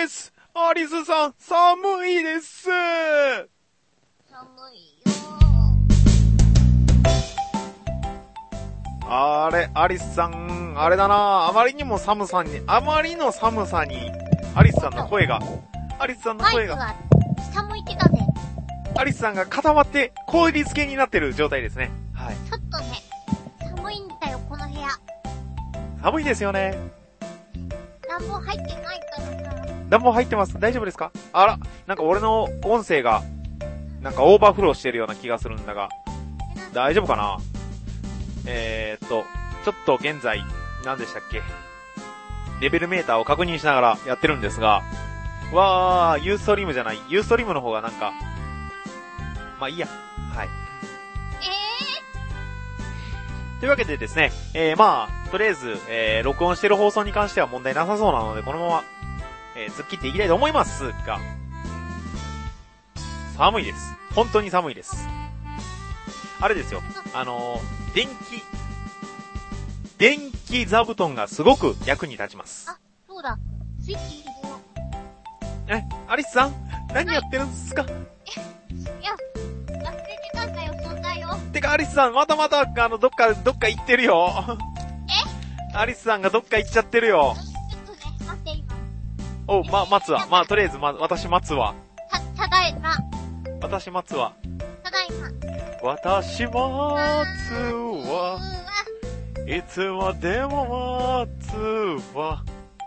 です。アリスさん、寒いです。 寒いよ。 あれ、アリスさん、あれだな。あまりの寒さに、アリスさんの声が、 マイクが下向いてたね。 アリスさんが固まって氷漬けになってる状態ですね。はい。 ちょっとね、寒いんだよ、この部屋。 寒いですよね。 暖房入ってないからさ。 暖房入ってます。大丈夫ですか？あら、なんか俺の音声が、なんかオーバーフローしてるような気がするんだが、大丈夫かな？ちょっと現在、何でしたっけ？レベルメーターを確認しながらやってるんですが、わー、ユーストリームじゃない。ユーストリームの方がなんか、まあいいや。はい。というわけでですね、まあ、とりあえず、録音してる放送に関しては問題なさそうなので、このまま、突っ切っていきたいと思いますが、寒いです。本当に寒いです。あれですよ、電気座布団がすごく役に立ちます。 あ、そうだ。スイッチ入れよう。 アリスさん何やってるんですか？ いや、忘れてたんだよ、そんなよ。 てか、アリスさん、また、どっか行ってるよ。アリスさんがどっか行っちゃってるよ。 ちょっとね、待って、今。 おう、待つわ。まあ、とりあえず、私待つわ。 ただいま。 私待つわ。 ただいま。 私待つわ。いつまでも待つわ。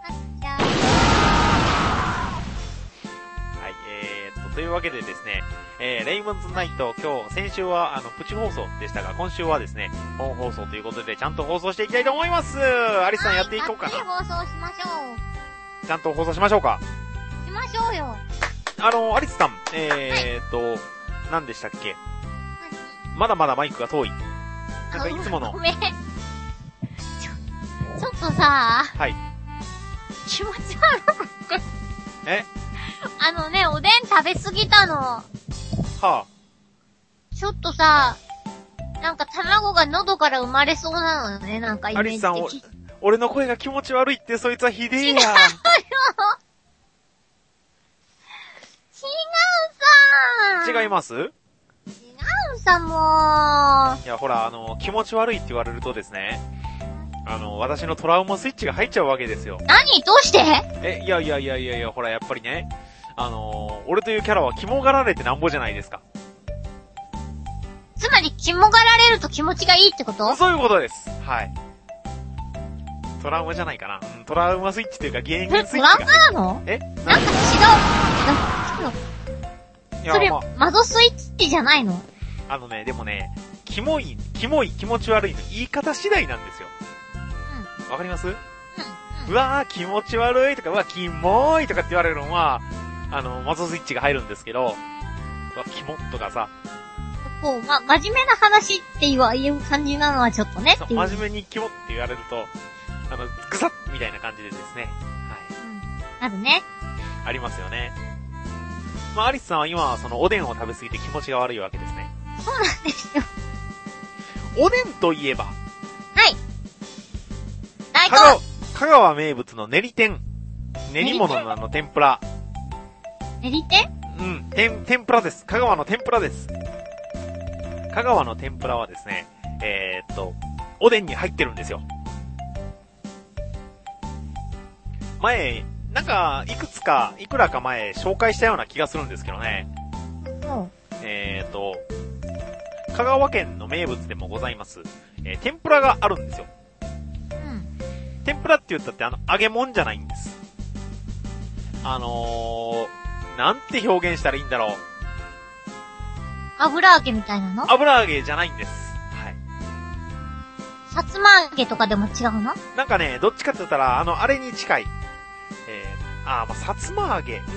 はい、というわけでですね、レイブンズナイト、先週はプチ放送でしたが、今週はですね、本放送ということで、ちゃんと放送していきたいと思います。アリスさんやっていこうかな。 はい、放送しましょう。ちゃんと放送しましょうか。 しましょうよ。 アリスさん、何でしたっけ？まだまだマイクが遠い。なんかいつもの。 ごめん。ちょっとさ、 はい。 気持ち悪い。 え？ おでん食べすぎたの。はあ。 ちょっとさ、なんか卵が喉から生まれそうなのね、なんかイメージ的。 アリスさん、俺の声が気持ち悪いってそいつはひでえや。違うよ。違います？違うさ、もう。 いや、ほら、気持ち悪いって言われるとですね、私のトラウマスイッチが入っちゃうわけですよ。 何？どうして？ いや、ほら、やっぱりね、俺というキャラは肝がられてなんぼじゃないですか。 つまり、肝がられると気持ちがいいってこと？ そういうことです。はい。トラウマじゃないかな。トラウマスイッチっていうか、減塩スイッチが。 トラウマなの？ なんか違う。それ、窓スイッチじゃないの？ でもね、キモい、気持ち悪いの言い方次第なんですよ。わかります？うわー、気持ち悪いとか、うわ、キモいとかって言われるのは、窓スイッチが入るんですけど、うわ、キモとかさ。 こう、真面目な話っていう感じなのはちょっとねっていう。 真面目にキモって言われると、ぐさっみたいな感じでですね。はい。 あるね。 ありますよね。アリスさんは今、おでんを食べ過ぎて気持ちが悪いわけですね。 そうなんですよ。 おでんといえば。 はい。大根。 香川名物の練り天。練り物の天ぷら。 練り天？ うん、天ぷらです。香川の天ぷらです。香川の天ぷらはですね、おでんに入ってるんですよ。前、なんか、いくらか前紹介したような気がするんですけどね。香川県の名物でもございます。天ぷらがあるんですよ。天ぷらって言ったって揚げ物じゃないんです。なんて表現したらいいんだろう。 油揚げみたいなの？ 油揚げじゃないんです。はい。 さつま揚げとかでも違うの？ なんかね、どっちかって言ったら、あれに近い。さつま揚げ。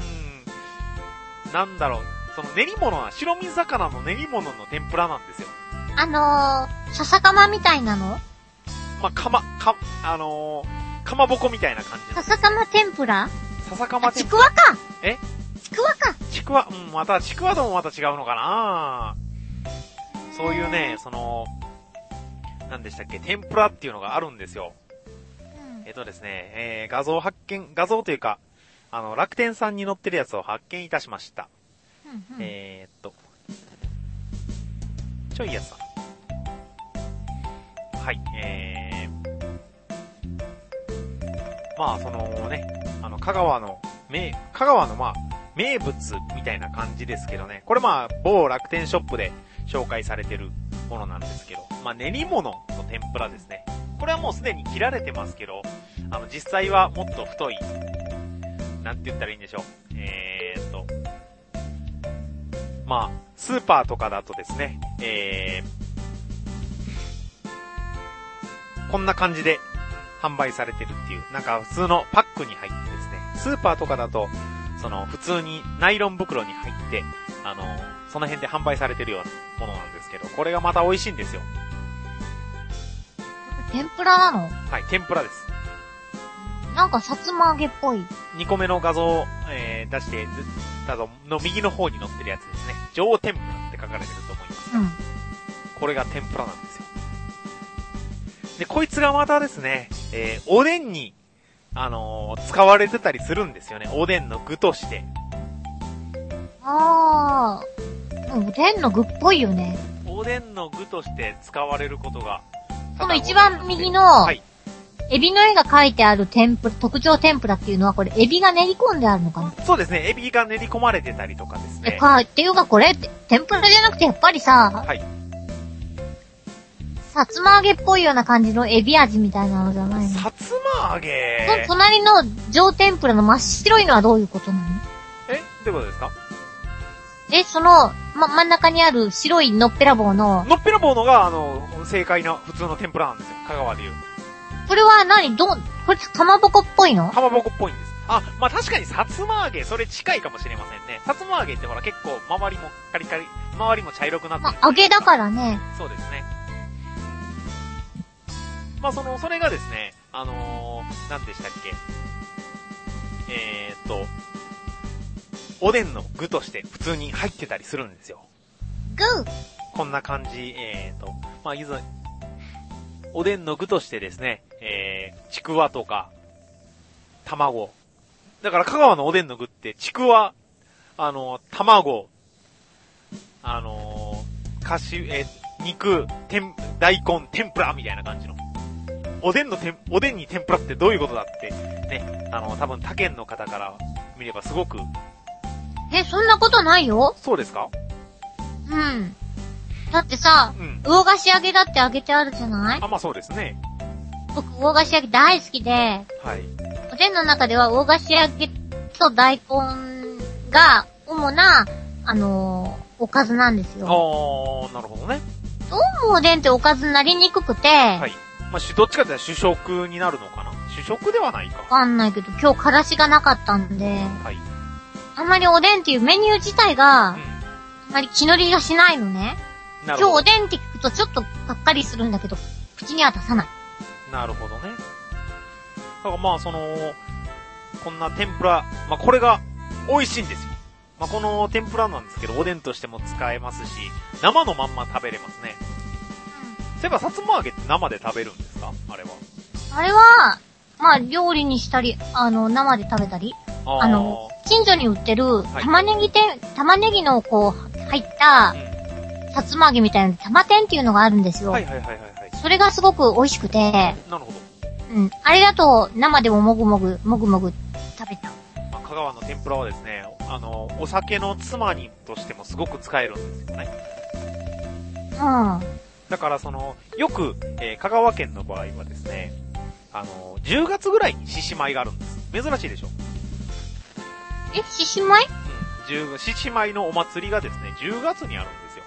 なんだろう。練り物は、白身魚の練り物の天ぷらなんですよ。 笹かまみたいなの？ かまぼこみたいな感じ。 笹かま天ぷら？ 笹かま天ぷら。ちくわか！ ちくわか。ちくわ、ちくわともまた違うのかな。そういうね、なんでしたっけ、天ぷらっていうのがあるんですよ。ですね、画像というか、 楽天さんに載ってるやつを発見いたしました。ちょいやさん。はい、まあ、そのね、香川のまあ、名物みたいな感じですけどね。これまあ、某楽天ショップで紹介されてるものなんですけど、まあ、練り物の天ぷらですね。これはもうすでに切られてますけど、実際はもっと太い、なんて言ったらいいんでしょう。まあ、スーパーとかだとですね、こんな感じで販売されてるっていう、なんか普通のパックに入ってですね、スーパーとかだと、普通にナイロン袋に入って、その辺で販売されてるようなものなんですけど、これがまた美味しいんですよ。 天ぷらなの？ はい、天ぷらです。 なんかさつま揚げっぽい。 2個目の画像を、出して、の右の方に載ってるやつですね。上天ぷらって書かれてると思います。これが天ぷらなんですよ。で、こいつがまたですね、おでんに、使われてたりするんですよね。おでんの具として。 おでんの具っぽいよね。 おでんの具として使われることが。 この一番右の、はい、エビの絵が描いてある特徴天ぷらっていうのはこれエビが練り込んであるのかな？ そうですね。エビが練り込まれてたりとかですね。 っていうかこれ、天ぷらじゃなくてやっぱりさ、はい。さつま揚げっぽいような感じのエビ味みたいなのじゃないの？ さつま揚げ隣の上天ぷらの真っ白いのはどういうことなの？ どういうことですか？ 真ん中にある白いのっぺら棒の。 のっぺら棒のが、正解な普通の天ぷらなんですよ。香川でいう。 これはこれかまぼこっぽいの？ かまぼこっぽいんです。あ、まあ、確かにさつま揚げ、それ近いかもしれませんね。さつま揚げってほら結構周りもカリカリ、周りも茶色くなってる。 まあ、揚げだからね。 そうですね。まあ、それがですね、何でしたっけ？おでんの具として普通に入ってたりするんですよ。 具？ こんな感じ、まあ、おでんの具としてですね、ちくわとか、卵。だから香川のおでんの具って、ちくわ、卵、肉、大根、天ぷらみたいな感じの。おでんに天ぷらってどういうことだって、ね、多分他県の方から見ればすごく。 そんなことないよ。 そうですか？ うん。だってさ、魚菓子揚げだって揚げてあるじゃない？ あ、まあそうですね。 僕、魚菓子揚げ大好きで、はい。おでんの中では魚菓子揚げと大根が主な、おかずなんですよ。 なるほどね。 どうもおでんっておかずになりにくくて、はい。 まあ、どっちかっていうと主食になるのかな？主食ではないか。 わかんないけど、今日からしがなかったんで、はい。あんまりおでんっていうメニュー自体が、あんまり気乗りがしないのね。今日おでんって聞くとちょっとがっかりするんだけど、口には出さない。 なるほどね。だからまあこんな天ぷら、まあこれが美味しいんですよ。まあこの天ぷらなんですけど、おでんとしても使えますし、生のまんま食べれますね。そういえばさつま揚げって生で食べるんですか？あれは。あれは、 まあ料理にしたり、生で食べたり。近所に売ってる玉ねぎのこう入った、さつま揚げみたいな玉天っていうのがあるんですよ。はい。それがすごく美味しくて。 なるほど。 あれだと生でももぐもぐ食べた。 香川の天ぷらはですね、お酒のつまみとしてもすごく使えるんですよね。だからよく、香川県の場合はですね、10月ぐらいに獅子舞があるんです。珍しいでしょ？ 獅子舞？ 獅子舞のお祭りがですね、10月にあるんですよ。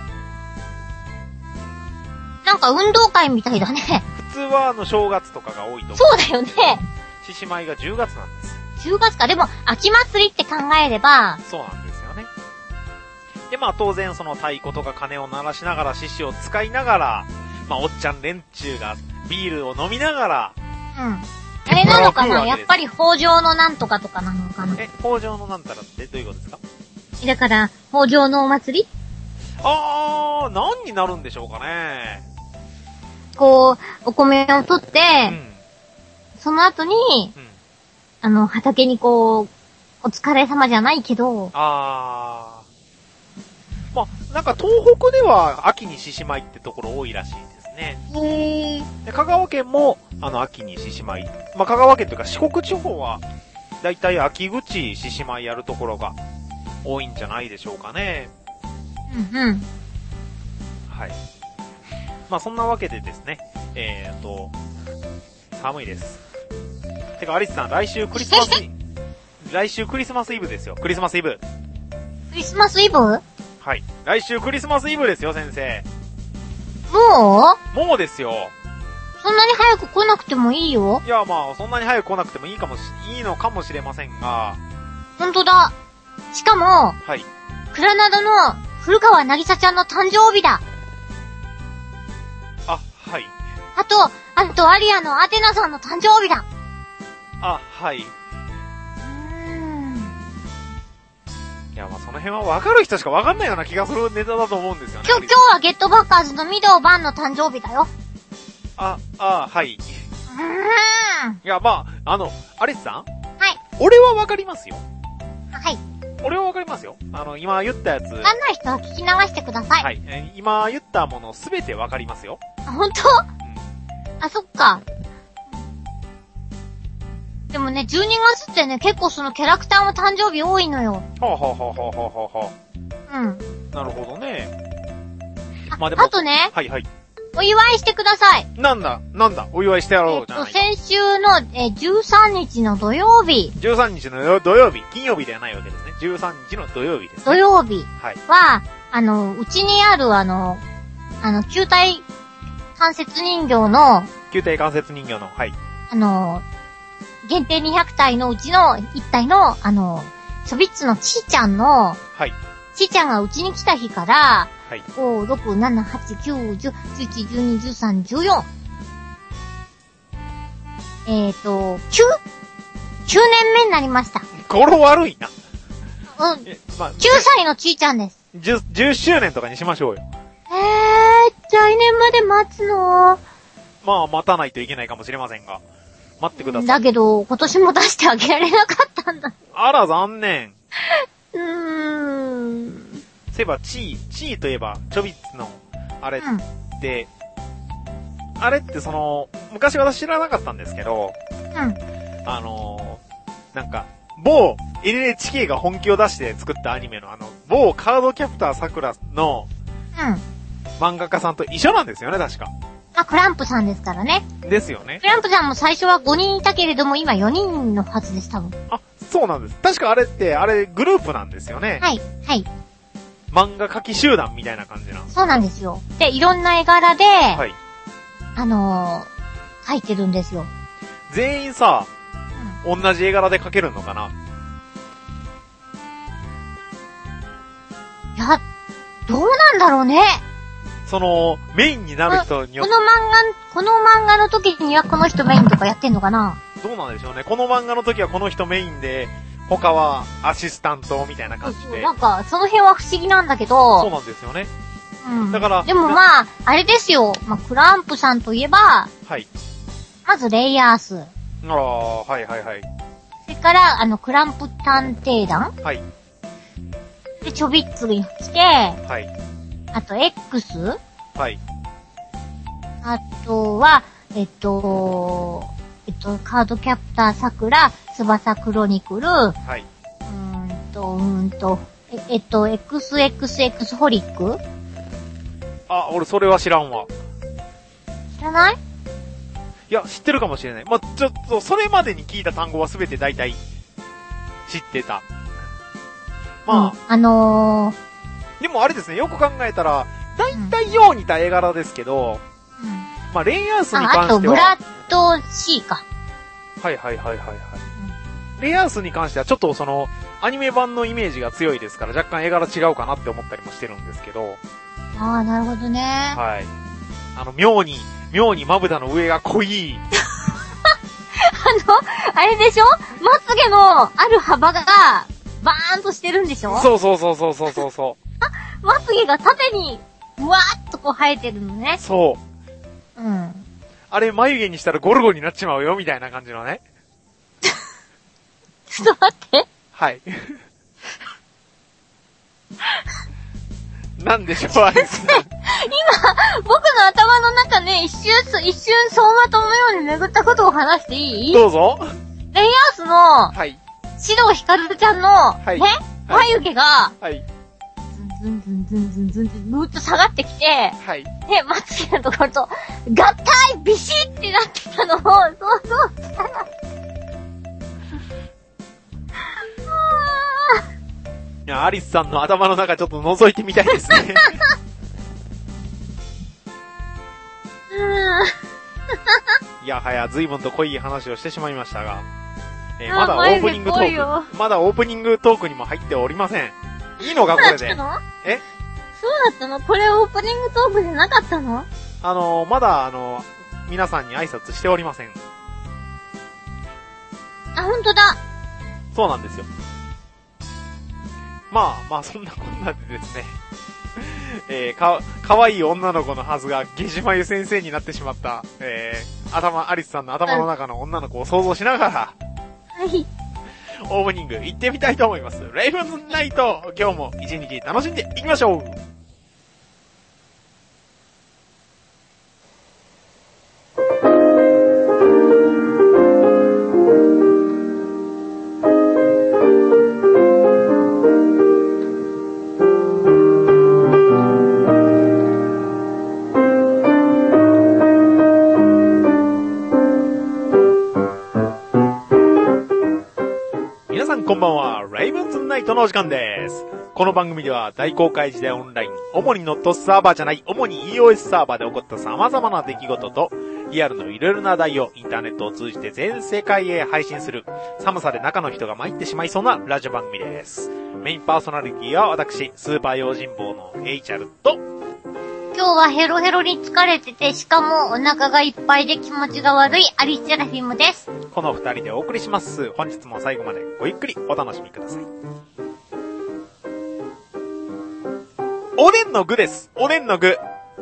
なんか運動会みたいだね。 普通は正月とかが多いと思う。 そうだよね。 獅子舞が10月なんです。 10月か。でも、秋祭りって考えれば。 そうなんですよね。で、まあ当然太鼓とか鐘を鳴らしながら獅子を使いながら、まあおっちゃん連中がビールを飲みながら、 あれなのかな？やっぱり北条のなんとかとかなのかな？ 北条のなんたらってどういうことですか？ だから、北条のお祭り？ 何になるんでしょうかね。 こう、お米を取って、その後に、 畑にこう、お疲れ様じゃないけど。 まあ、なんか東北では秋に獅子舞ってところ多いらしいですね。で、香川県も、秋に獅子舞。まあ、香川県というか四国地方は、だいたい秋口獅子舞やるところが多いんじゃないでしょうかね。 うんうん。 はい。まあ、そんなわけでですね、寒いです。てか、アリスさん、来週クリスマスイブですよ。クリスマスイブ。 クリスマスイブ？ はい。来週クリスマスイブですよ、先生。 もうですよ。 そんなに早く来なくてもいいよ。 いや、まあ、そんなに早く来なくてもいいのかもしれませんが。 ほんとだ。しかも、 はい。 クラナドの古川なぎさちゃんの誕生日だ。 はい。 あと、アリアのアテナさんの誕生日だ。 はい。いや、まあ、その辺は分かる人しか分かんないような気がするネタだと思うんですよね。 今日はゲットバッカーズのミドバンの誕生日だよ。 はい。いや、まあ、アリスさん？ はい。 俺は分かりますよ。 はい。 俺は分かりますよ。今言ったやつ。 分かんない人は聞き流してください。 はい。今言ったものすべて分かりますよ。 ほんと？そっか。でもね、12月ってね、結構そのキャラクターも誕生日多いのよ。 はあ。うん。なるほどね。まあでも。 あとね。 はいはい。 お祝いしてください。 なんだ、お祝いしてやろうじゃない。 先週の、13日の土曜日。 13日の土曜日。金曜日ではないわけですね。13日の土曜日ですね。 土曜日は、 うちにある球体関節人形の、 はい。 限定200体のうちの1体の、チョビッツのちーちゃんの、 はい。 ちーちゃんがうちに来た日から、 はい。 5、6、7、8、9、10、11、12、13、14。9年目になりました。 語呂悪いな。 うん。9歳のちーちゃんです。 10周年とかにしましょうよ。 来年まで待つの？ まあ、待たないといけないかもしれませんが。待ってください。 だけど、今年も出してあげられなかったんだ。 あら、残念。そういえば、チーといえば、チョビッツの、あれって、あれって昔私知らなかったんですけど、なんか、某 NHK が本気を出して作ったアニメの某カードキャプターさくらの、漫画家さんと一緒なんですよね、確か。 クランプさんですからね。 ですよね。 クランプさんも最初は5人いたけれども、今4人のはずです、多分。 そうなんです。確かあれグループなんですよね。 はい。 漫画描き集団みたいな感じなんです。 そうなんですよ。で、いろんな絵柄で、描いてるんですよ。 全員さ、同じ絵柄で描けるのかな？ いや、どうなんだろうね。 メインになる人によって。 この漫画の時にはこの人メインとかやってんのかな？ どうなんでしょうね。この漫画の時はこの人メインで、他はアシスタントみたいな感じで。 なんか、その辺は不思議なんだけど。 そうなんですよね。 だから。でもまあ、あれですよ。クランプさんといえば、 はい。 まずレイヤース。 はい。 それから、クランプ探偵団。 はい。 で、チョビッツに来て、 はい。 あと、X。 はい。あとは、カードキャプターさくら、翼クロニクル。はい。XXX ホリック？ 俺それは知らんわ。 知らない？ いや、知ってるかもしれない。ちょっと、それまでに聞いた単語はすべて大体、知ってた。でもあれですね、よく考えたら、大体よう似た絵柄ですけど、レイヤースに関しては。 あと、ブラッド C か。 はい。レイヤースに関してはちょっとアニメ版のイメージが強いですから、若干絵柄違うかなって思ったりもしてるんですけど。 なるほどね。 はい。妙にまぶたの上が濃い。 あれでしょ？まつげのある幅が、バーンとしてるんでしょ？ そう。 まつげが縦に、うわーっとこう生えてるのね。 そう。あれ眉毛にしたらゴルゴになっちまうよ、みたいな感じのね。 ちょっと待って。 はい。なんでしょう、アリスさん。 今、僕の頭の中ね、一瞬走馬灯のように巡ったことを話していい？ どうぞ。 レイアースの、 はい。 指導ひかるちゃんの、はい、ね、眉毛が、はい。ずんずんずんずんずんずん、ぐーっと下がってきて、はい。で、まつげのところと、合体ビシッってなってたのを、想像したら。 いや、アリスさんの頭の中ちょっと覗いてみたいですね。いやはや、随分と濃い話をしてしまいましたが、まだオープニングトーク、まだオープニングトークにも入っておりません。いいのか、これで。 そうだったの？そうだったの？これオープニングトークじゃなかったの？ まだ皆さんに挨拶しておりません。 あ、ほんとだ。 そうなんですよ。まあ、そんなこんなでですね。かわいい女の子のはずが、ゲジマユ先生になってしまった、アリスさんの頭の中の女の子を想像しながら、はい。オープニング行ってみたいと思います。レイブンズナイト、今日も一日楽しんでいきましょう。こんばんは、レイブンズナイトのお時間です。この番組では大公開時代オンライン、主にEOSサーバーで起こった様々な出来事と、リアルのいろいろな題をインターネットを通じて全世界へ配信する、寒さで中の人が参ってしまいそうなラジオ番組です。メインパーソナリティは私、スーパー用心棒のHRと、 今日はヘロヘロに疲れてて、しかもお腹がいっぱいで気持ちが悪いアリスセラフィムです。 この二人でお送りします。本日も最後までごゆっくりお楽しみください。おでんの具です。おでんの具。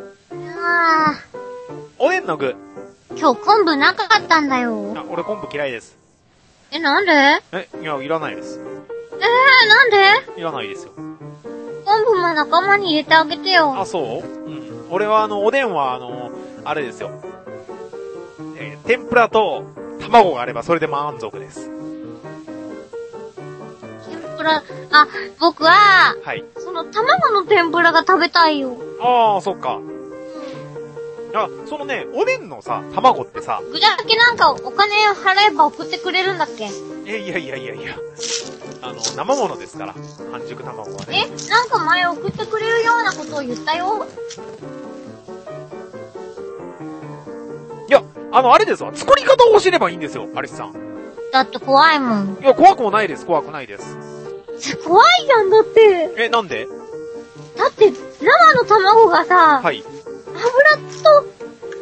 おでんの具。 今日昆布なかったんだよ。 俺昆布嫌いです。 なんで？ いや、いらないです。 なんで？ いらないですよ。 昆布も仲間に入れてあげてよ。 あ、そう？うん。俺はおでんはあれですよ。天ぷらと卵があればそれで満足です。 天ぷら、僕は、はい。その卵の天ぷらが食べたいよ。 ああ、そっか。そのね、おでんのさ、卵ってさ。 具だけなんかお金払えば送ってくれるんだっけ？ いや。生物ですから、半熟卵はね。 なんか前送ってくれるようなことを言ったよ。 いや、あれですわ。作り方を教えればいいんですよ、アリスさん。 だって怖いもん。 いや、怖くもないです、怖くないです。 怖いじゃん、だって。 なんで？ だって、生の卵がさ、はい。油と、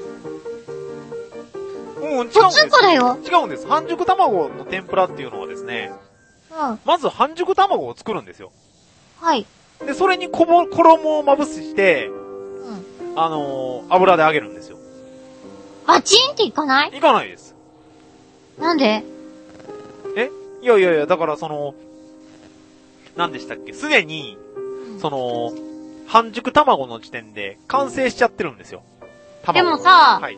違うんです。ポツンコだよ。 違うんです。半熟卵の天ぷらっていうのはですね、まず半熟卵を作るんですよ。はい。で、それに衣をまぶして、油で揚げるんですよ。 バチンっていかない？ いかないです。 なんで？ いや、だから何でしたっけ？すでに、半熟卵の時点で完成しちゃってるんですよ。 でもさ、はい。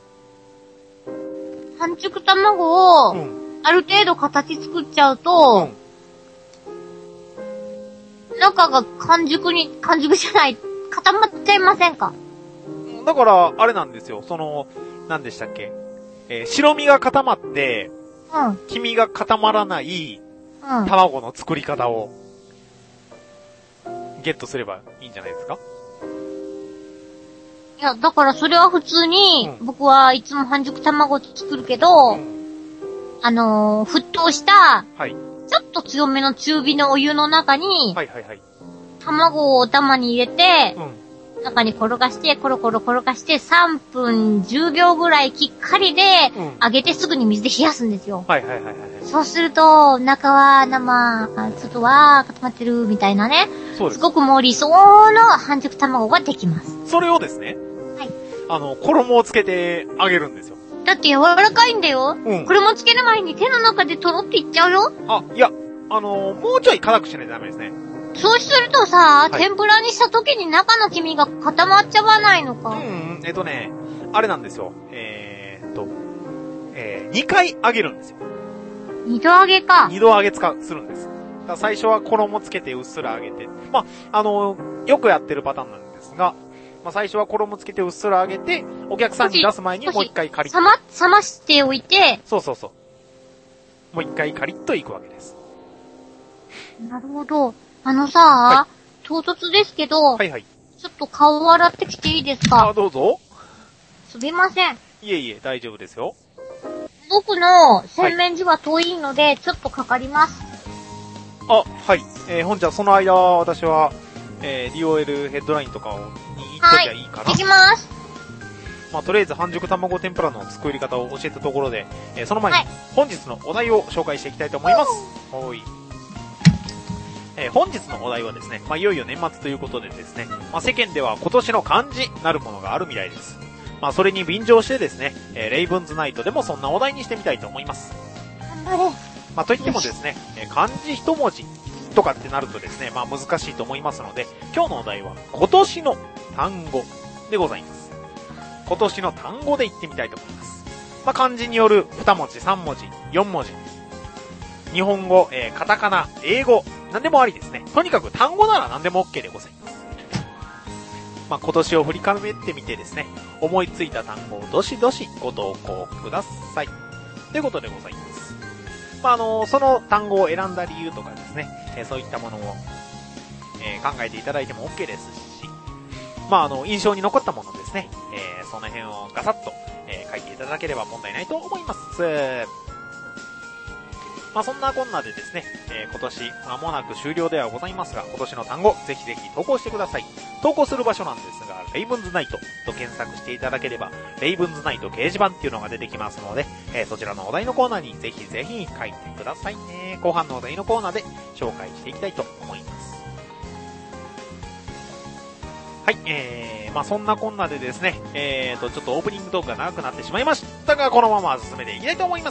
半熟卵を、ある程度形作っちゃうと、中が完熟じゃない、固まっちゃいませんか？ だから、あれなんですよ。何でしたっけ？白身が固まって、黄身が固まらない、卵の作り方を、ゲットすればいいんじゃないですか？ いや、だからそれは普通に、僕はいつも半熟卵を作るけど、沸騰した、はい。ちょっと強めの中火のお湯の中に、はい。卵をお玉に入れて、中に転がして、コロコロ転がして、3分10秒ぐらいきっかりで、揚げてすぐに水で冷やすんですよ。はい。そうすると、中は生、外は固まってるみたいなね。そうです。すごくもう理想の半熟卵ができます。 それをですね、はい。衣をつけて揚げるんですよ。 だって柔らかいんだよ。 うん。 これもつける前に手の中でとろっていっちゃうよ。 あ、いや、もうちょい硬くしないとダメですね。 そうするとさ、天ぷらにした時に中の黄身が固まっちゃわないのか。 あれなんですよ。2回揚げるんですよ。 二度揚げか。 二度揚げするんです。だから最初は衣つけてうっすら揚げて。まあ、よくやってるパターンなんですが、まあ最初は衣つけてうっすら揚げて、お客さんに出す前にもう一回カリッと。 冷ましておいて。 そうそうそう。もう一回カリッといくわけです。 なるほど。はい、唐突ですけど、 はいはい。 ちょっと顔を洗ってきていいですか？ どうぞ。 すみません。 いえいえ、大丈夫ですよ。 僕の洗面所は遠いので、ちょっとかかります。 はい。本日はその間、私は、DOL ヘッドラインとかに行っときゃいいかな。 はい、行きます。 まあ、とりあえず半熟卵天ぷらの作り方を教えたところで、その前に、本日のお題を紹介していきたいと思います。はい。本日のお題はですね、まあ、いよいよ年末ということでですね、まあ、世間では今年の漢字なるものがあるみたいです。まあ、それに便乗してですね、レイブンズナイトでもそんなお題にしてみたいと思います。 頑張れ。 まあ、といってもですね、漢字一文字とかってなるとですね、まあ、難しいと思いますので、今日のお題は今年の単語でございます。今年の単語で言ってみたいと思います。まあ、漢字による2文字、3文字、4文字。日本語、カタカナ、英語、何でもありですね。とにかく単語なら何でも OK でございます。まあ、今年を振り返ってみてですね、思いついた単語をどしどしご投稿ください。ということでございます。まあ、その単語を選んだ理由とかですね、そういったものを、考えていただいても OK ですし、まあ、印象に残ったものですね、その辺をガサッと、書いていただければ問題ないと思います。まあ、そんなこんなでですね、今年間もなく終了ではございますが、今年の単語、ぜひぜひ投稿してください。投稿する場所なんですが、レイブンズナイトと検索していただければ、レイブンズナイト掲示板っていうのが出てきますので、そちらのお題のコーナーにぜひぜひ書いてくださいね。後半のお題のコーナーで紹介していきたいと思います。はい、まあ、そんなこんなでですね、ちょっとオープニングトークが長くなってしまいましたが、このまま進めていきたいと思います。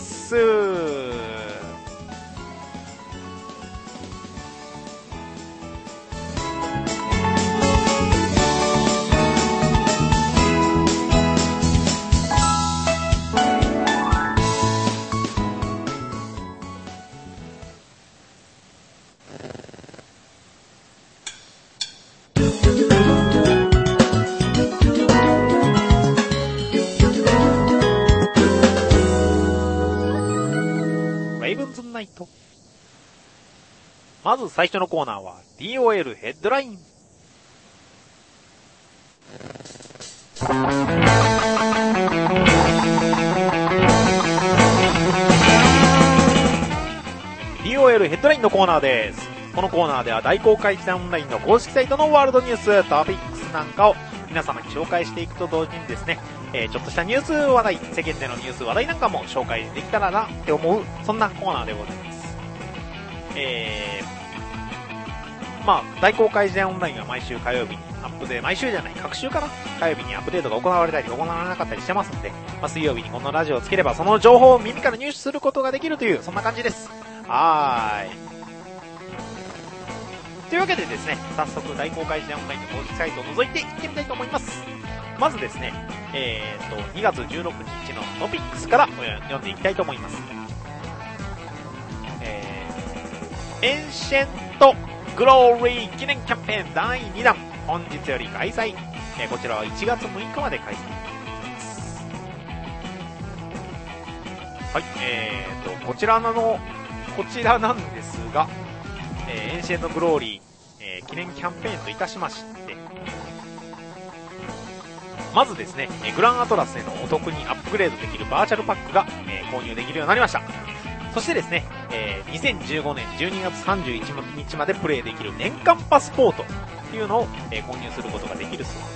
まず最初のコーナーは DOL ヘッドライン。DOL ヘッドラインのコーナーです。このコーナーでは大公開時代オンラインの公式サイトのワールドニュース、トピックスなんかを皆様に紹介していくと同時にですね、ちょっとしたニュース話題、世間でのニュース話題なんかも紹介できたらなって思う、そんなコーナーでございます。まあ、大公開時代オンラインは毎週火曜日にアップで、毎週じゃない、各週かな、火曜日にアップデートが行われたり行われなかったりしてますんで、まあ、水曜日にこのラジオをつければその情報を耳から入手することができるという、そんな感じです。はーい。というわけでですね、早速大公開時代オンラインの公式サイトを覗いていってみたいと思います。まずですね、2月16日のトピックスから読んでいきたいと思います。エンシェントグローリー記念キャンペーン第2弾、本日より開催。こちらは1月6日まで開催。はい、こちらなんですが、エンシェントグローリー、記念キャンペーンといたしまして、まずですね、グランアトラスへのお得にアップグレードできるバーチャルパックが、購入できるようになりました。そしてですね、2015年12月31日までプレイできる年間パスポートっていうのを、購入することができるそうです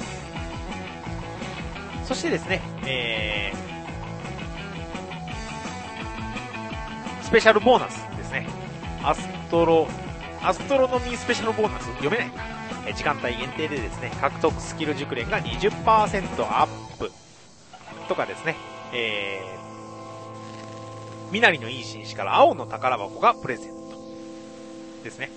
。そしてですね、スペシャルボーナスですね。アストロノミースペシャルボーナス読めない。時間帯限定でですね、獲得スキル熟練が 20% アップとかですね、 みなりのいい紳士から青の宝箱がプレゼント。ですね。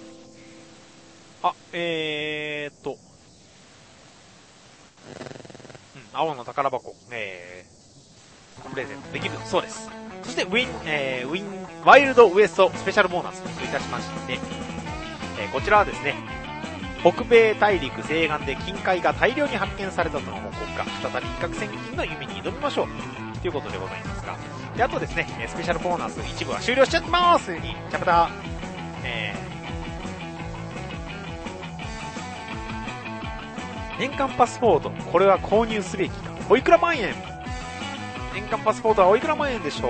青の宝箱、プレゼントできるそうです。そしてワイルドウエストスペシャルボーナスといたしまして、こちらはですね、北米大陸西岸で金塊が大量に発見されたとの報告が、再び一攫千金の夢に挑みましょうということでございますが、であとですね、スペシャルボーナス一部は終了しちゃってますにチャプター、年間パスポート、これは購入すべきか、おいくら万円。年間パスポートはおいくら万円でしょう。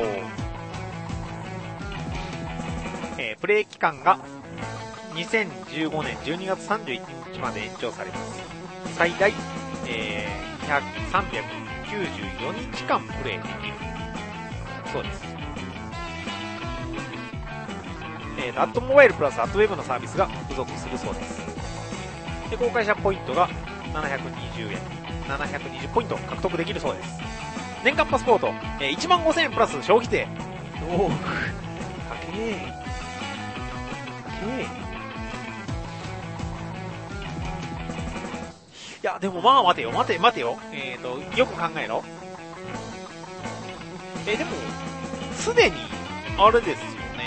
プレイ期間が2015年12月31日まで延長されます。最大、394日間プレイできるそうです。アットモバイルプラスアットウェブのサービスが付属するそうです。で、公開者ポイントが720円、720ポイント獲得できるそうです。年間パスポート、15,000円プラス消費税。おー、かけー。いや、でもまあ待てよ。よく考えろ。でも、すでに、あれですよね。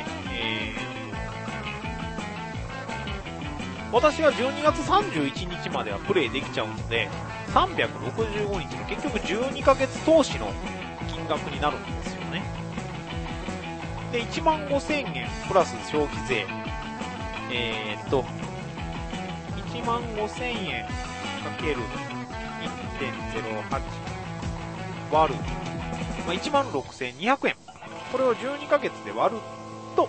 私は12月31日まではプレイできちゃうので、365日の結局12ヶ月投資の金額になるんですよね。で、15,000円プラス消費税。15,000円かける 1.08 割る、16,200円。これを12ヶ月で割ると、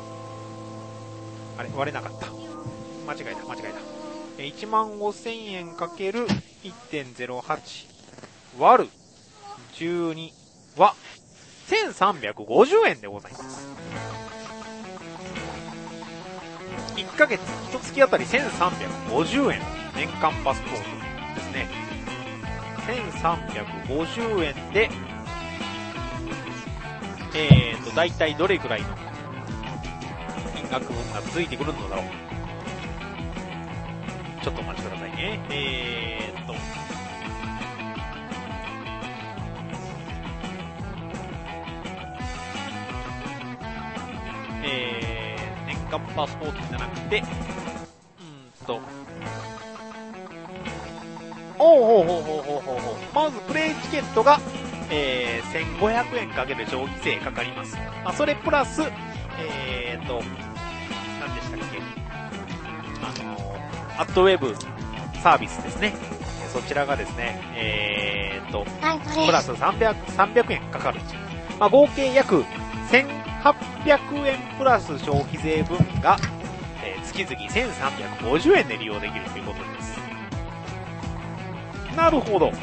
あれ割れなかった。間違えた。15,000円かける 1.08 割る12は1,350円でございます。1ヶ月1月あたり1,350円。年間パスポートですね。1,350円で、だいたいどれくらいの金額分がついてくるのだろう。ちょっとお待ちくださいね。年間パスポートじゃなくて、まずプレイチケットが、1,500円かける消費税かかります。それプラス、何でしたっけ、アットウェブサービスですね。そちらがですね、プラス300円かかる。合計約1,800円プラス消費税分が、月々1,350円で利用できるということです。なるほど。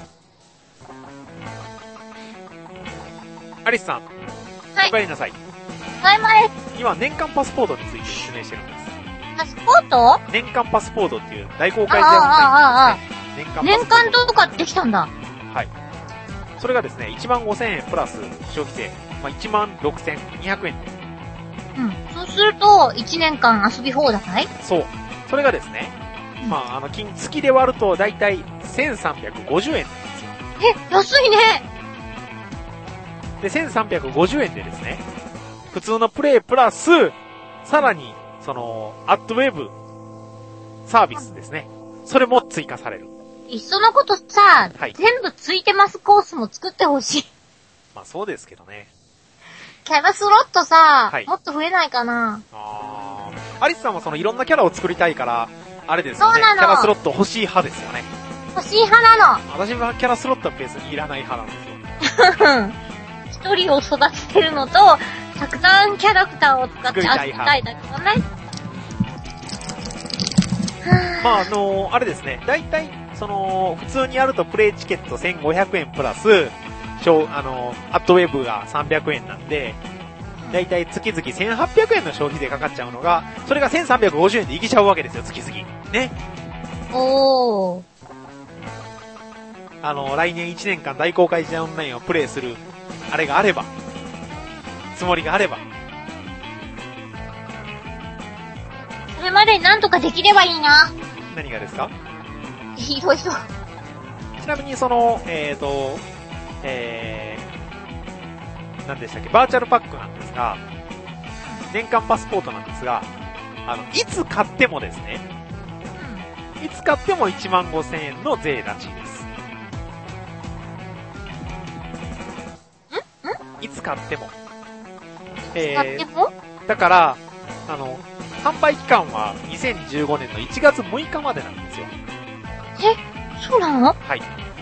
アリスさん、お帰りなさい。今、年間パスポートについて説明してるんです。 パスポート？ 年間パスポートっていう大公開ではないんですね。 年間とかできたんだ。 はい。それがですね、15,000円プラス消費税、16,200円で。 そうすると、1年間遊び放題？ そう。それがですね、月で割るとだいたい1,350円なんですよ。 安いね。 で、1,350円でですね、普通のプレイプラス、さらに、アットウェブサービスですね。それも追加される。 いっそのことさ、全部ついてますコースも作ってほしい。 そうですけどね。 キャラスロットさ、もっと増えないかな。 アリスさんもいろんなキャラを作りたいから、あれですよね。キャラスロット欲しい派ですよね。 欲しい派なの。 私はキャラスロットは別にいらない派なんですよ。一人を育ててるのと、たくさんキャラクターを使って遊びたいだけどね。 あれですね。だいたい、普通にやるとプレイチケット1,500円プラス、アットウェブが300円なんで、だいたい月々1,800円の消費税かかっちゃうのが、それが1,350円でいけちゃうわけですよ、月々。ね。 来年1年間大公開時代オンラインをプレイする、あれがあれば、つもりがあれば。 それまでになんとかできればいいな。 何がですか？ いろいろ。 ちなみに何でしたっけ、バーチャルパックなんですが、年間パスポートなんですが、いつ買ってもですね、いつ買っても15,000円の税らしいです。いつ買っても。だから、販売期間は2015年の1月6日までなんですよ。 そうなの？ はい。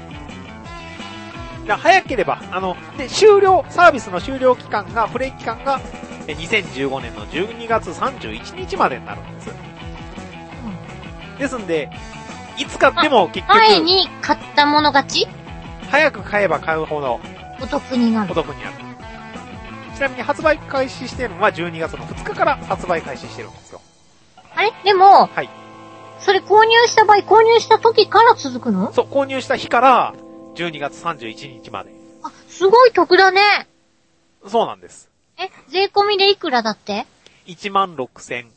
早ければ、で、サービスの終了期間が、プレイ期間が、2015年の12月31日までになるんです。ですんで、いつ買っても結局、 前に買ったもの勝ち？ 早く買えば買うほど、 お得になる。 ちなみに発売開始しているのは12月の2日から発売開始してるんですよ。 あれ？でも、 はい。 それ購入した時から続くの？ そう、購入した日から、12月31日まで。 あ、すごい得だね。 そうなんです。 税込みでいくらだって？ 16,200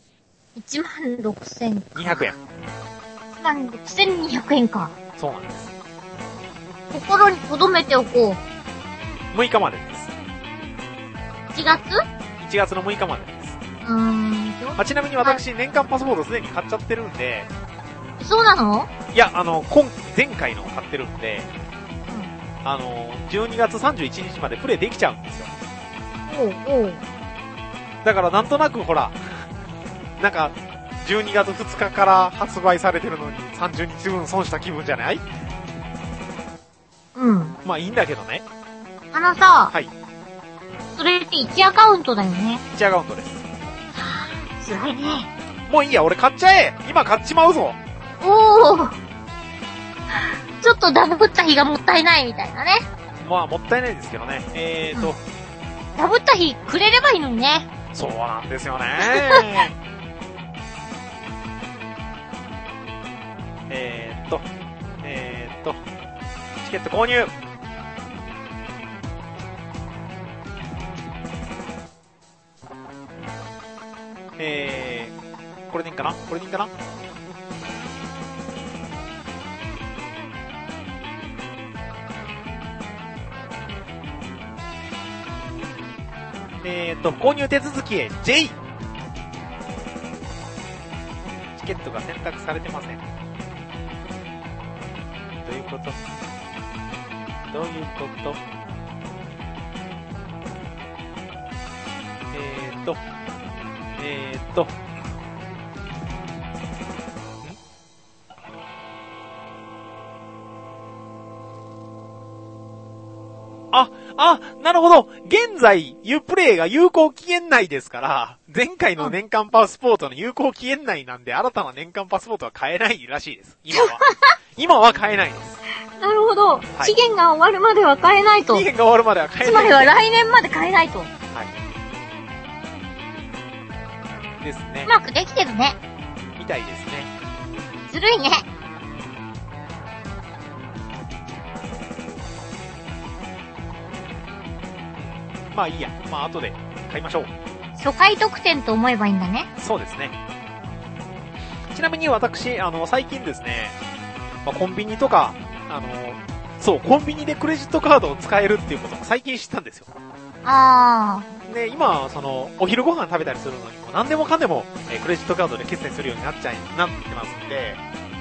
円。 16,200 円か。 そうなんです。 心に留めておこう。 6日までです。 1月 ?1 月の6日までです。ちなみに私、年間パスポートすでに買っちゃってるんで。 そうなの？ いや、前回のを買ってるんで、12月31日までプレイできちゃうんですよ。だからなんとなくほら、なんか、12月2日から発売されてるのに30日分損した気分じゃない？まあいいんだけどね。 はい。それって1アカウントだよね。 1アカウントです。 辛いね。 もういいや、俺買っちゃえ！今買っちまうぞ！ ちょっとダブった日がもったいないみたいなね。 まあもったいないですけどね。 ダブった日くれればいいのにね。 そうなんですよね。チケット購入。これでいいかな？購入手続きへ J。チケットが選択されてません。どういうこと？なるほど。現在、ユプレイが有効期限内ですから、前回の年間パスポートの有効期限内なんで、新たな年間パスポートは買えないらしいです。今は。今は買えないです。 なるほど。期限が終わるまでは買えないと。 期限が終わるまでは買えない。 つまりは来年まで買えないと。 ですね。 うまくできてるね。 みたいですね。 ずるいね。 まあいいや。まあ後で買いましょう。 初回特典と思えばいいんだね。 そうですね。ちなみに私、最近ですね、コンビニとか、コンビニでクレジットカードを使えるっていうことを最近知ったんですよ。で、今、お昼ご飯食べたりするのにも、何でもかんでも、クレジットカードで決済するようになってますんで、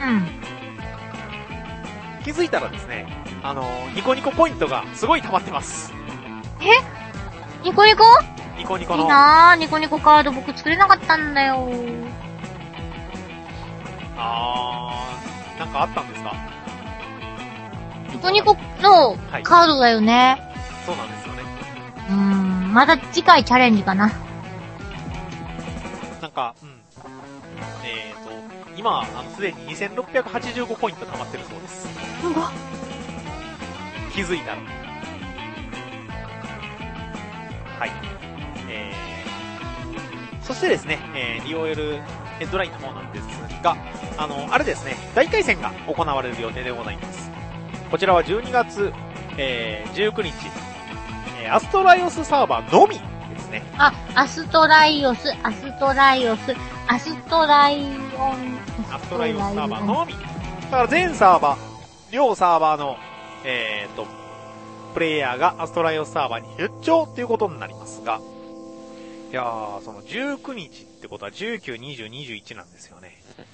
気づいたらですね、ニコニコポイントがすごい溜まってます。 ニコニコ？ ニコニコの。 いいなぁ、ニコニコカード僕作れなかったんだよ。 なんかあったんですか？ ニコニコのカードだよね。 そうなんですよね。 また次回チャレンジかな。 なんか、今、すでに2685ポイント溜まってるそうです。気づいたら。はい。そしてですね、DOL ヘッドラインの方なんですが、あれですね、大回戦が行われる予定でございます。 こちらは12月、19日、アストライオスサーバーのみですね。 アストライオスサーバーのみ。だから全サーバー、両サーバーの、プレイヤーがアストライオスサーバーに出張っていうことになりますが、いやー、その19日ってことは19、20、21なんですよね。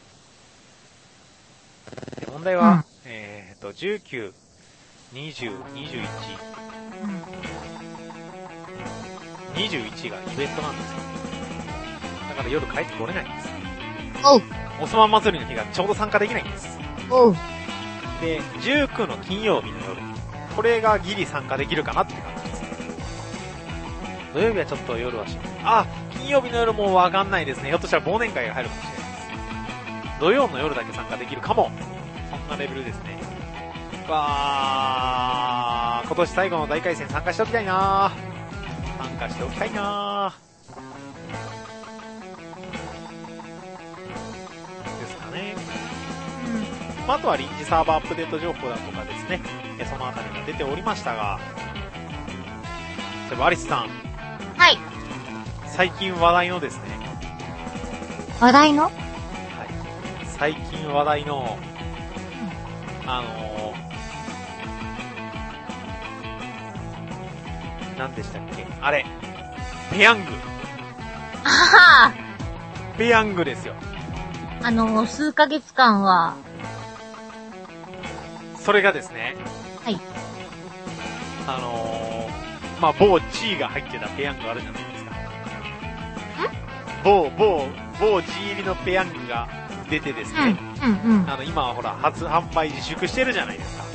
で問題は、19、20、21、21がイベントなんですよ。だから夜帰ってこれないんです。おそま祭りの日がちょうど参加できないんです。で、19の金曜日の夜。これがギリ参加できるかなって感じですね。土曜日はちょっと夜は金曜日の夜もわかんないですね。ひょっとしたら忘年会が入るかもしれないです。土曜の夜だけ参加できるかも。そんなレベルですね。今年最後の大回戦参加しておきたいな参加しておきたいなですかね。あとは臨時サーバーアップデート情報だとかですね。そのあたりが出ておりましたが、そういえばアリスさん。 はい。 最近話題のですね。 話題の？ はい。最近話題の、何でしたっけ？あれ。ペヤング。ペヤングですよ。 数ヶ月間は、 それがですね。 はい。 某チーが入ってたペヤングあるじゃないですか。某 G 入りのペヤングが出てですね。今はほら、初販売自粛してるじゃないですか。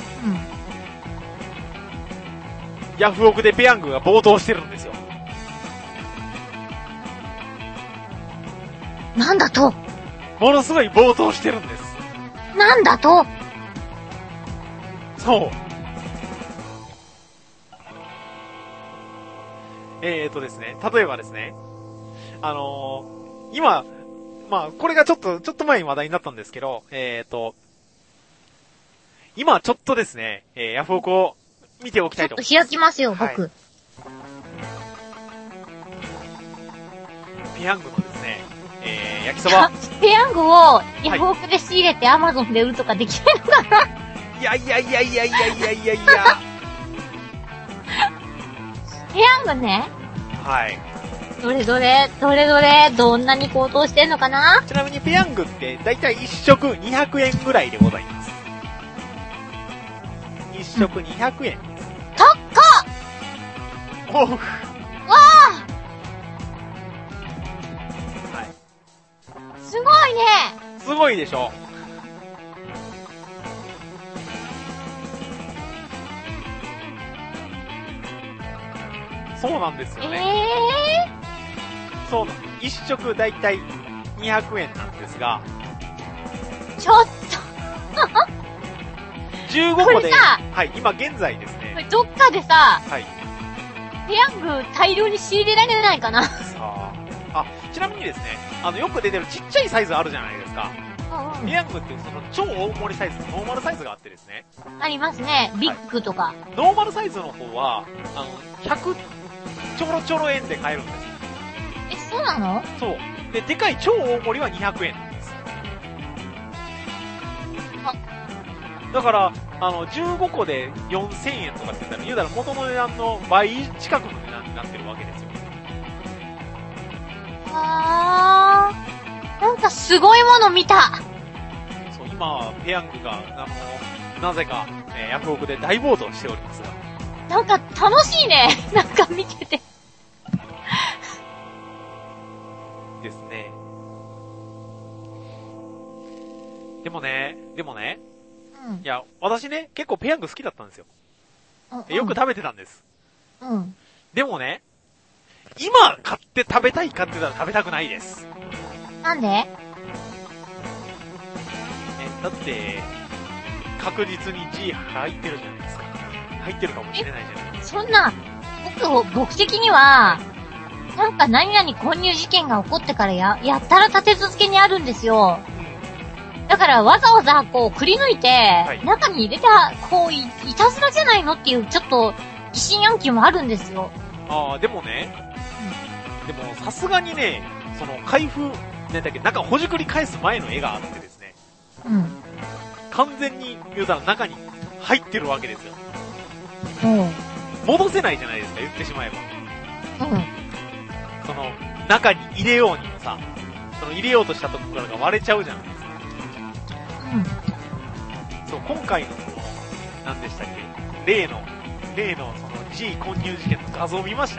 ヤフオクでペヤングが暴騰してるんですよ。 なんだと？ ものすごい暴騰してるんです。 なんだと？ そう。ですね、例えばですね、今、これがちょっと前に話題になったんですけど、今ちょっとですね、ヤフオクを見ておきたいと思います。 ちょっと開きますよ、僕。はい、 ペヤングのですね、焼きそば。 ペヤングをヤフオクで仕入れて Amazon で売るとかできないのかな？ いや。 ペヤングね。 はい。 どれどんなに高騰してんのかな？ ちなみにペヤングってだいたい1食200円ぐらいでございます。1食200円です。 高っ！ おう。 わあ！はい。 すごいね！ すごいでしょ？そうなんですよね。そうなんです。一食だいたい200円なんですが。 ちょっと 15個で、はい、今現在ですね。 これどっかでさ、 はい。 ペヤング大量に仕入れられないかな？ さあ。ちなみにですね、よく出てるちっちゃいサイズあるじゃないですか。ペヤングってその超大盛りサイズ、ノーマルサイズがあってですね。 ありますね。ビッグとか。 ノーマルサイズの方は、100ちょろ円で買えるんです。 そうなの？ そう。で、でかい超大盛りは200円なんです。だから、15個で4000円とかって言ったら、言うたら元の値段の倍近くの値段になってるわけですよ。 なんかすごいもの見た。 そう、今、ペヤングが、なぜか、ヤフオクで大暴騰しておりますが。 なんか楽しいね。なんか見てて。 ですね。でもね、いや、私ね、結構ペヤング好きだったんですよ。よく食べてたんです。でもね、今買って食べたいかって言ったら食べたくないです。 なんで？ だって、確実に G 入ってるじゃないですか。入ってるかもしれないじゃないですか。 そんな、僕的には、なんか何々混入事件が起こってからやったら立て続けにあるんですよ。 だからわざわざこうくり抜いて、はい、中に入れた、こういたずらじゃないのっていうちょっと疑心暗鬼もあるんですよ。 ああ、でもね、でもさすがにね、その開封、なんだっけ、中ほじくり返す前の絵があってですね。完全に言うたら中に入ってるわけですよ。戻せないじゃないですか、言ってしまえば。その、中に入れようにもさ、その入れようとしたところが割れちゃうじゃないですか。そう、今回のその、何でしたっけ、例のその G 混入事件の画像見ました？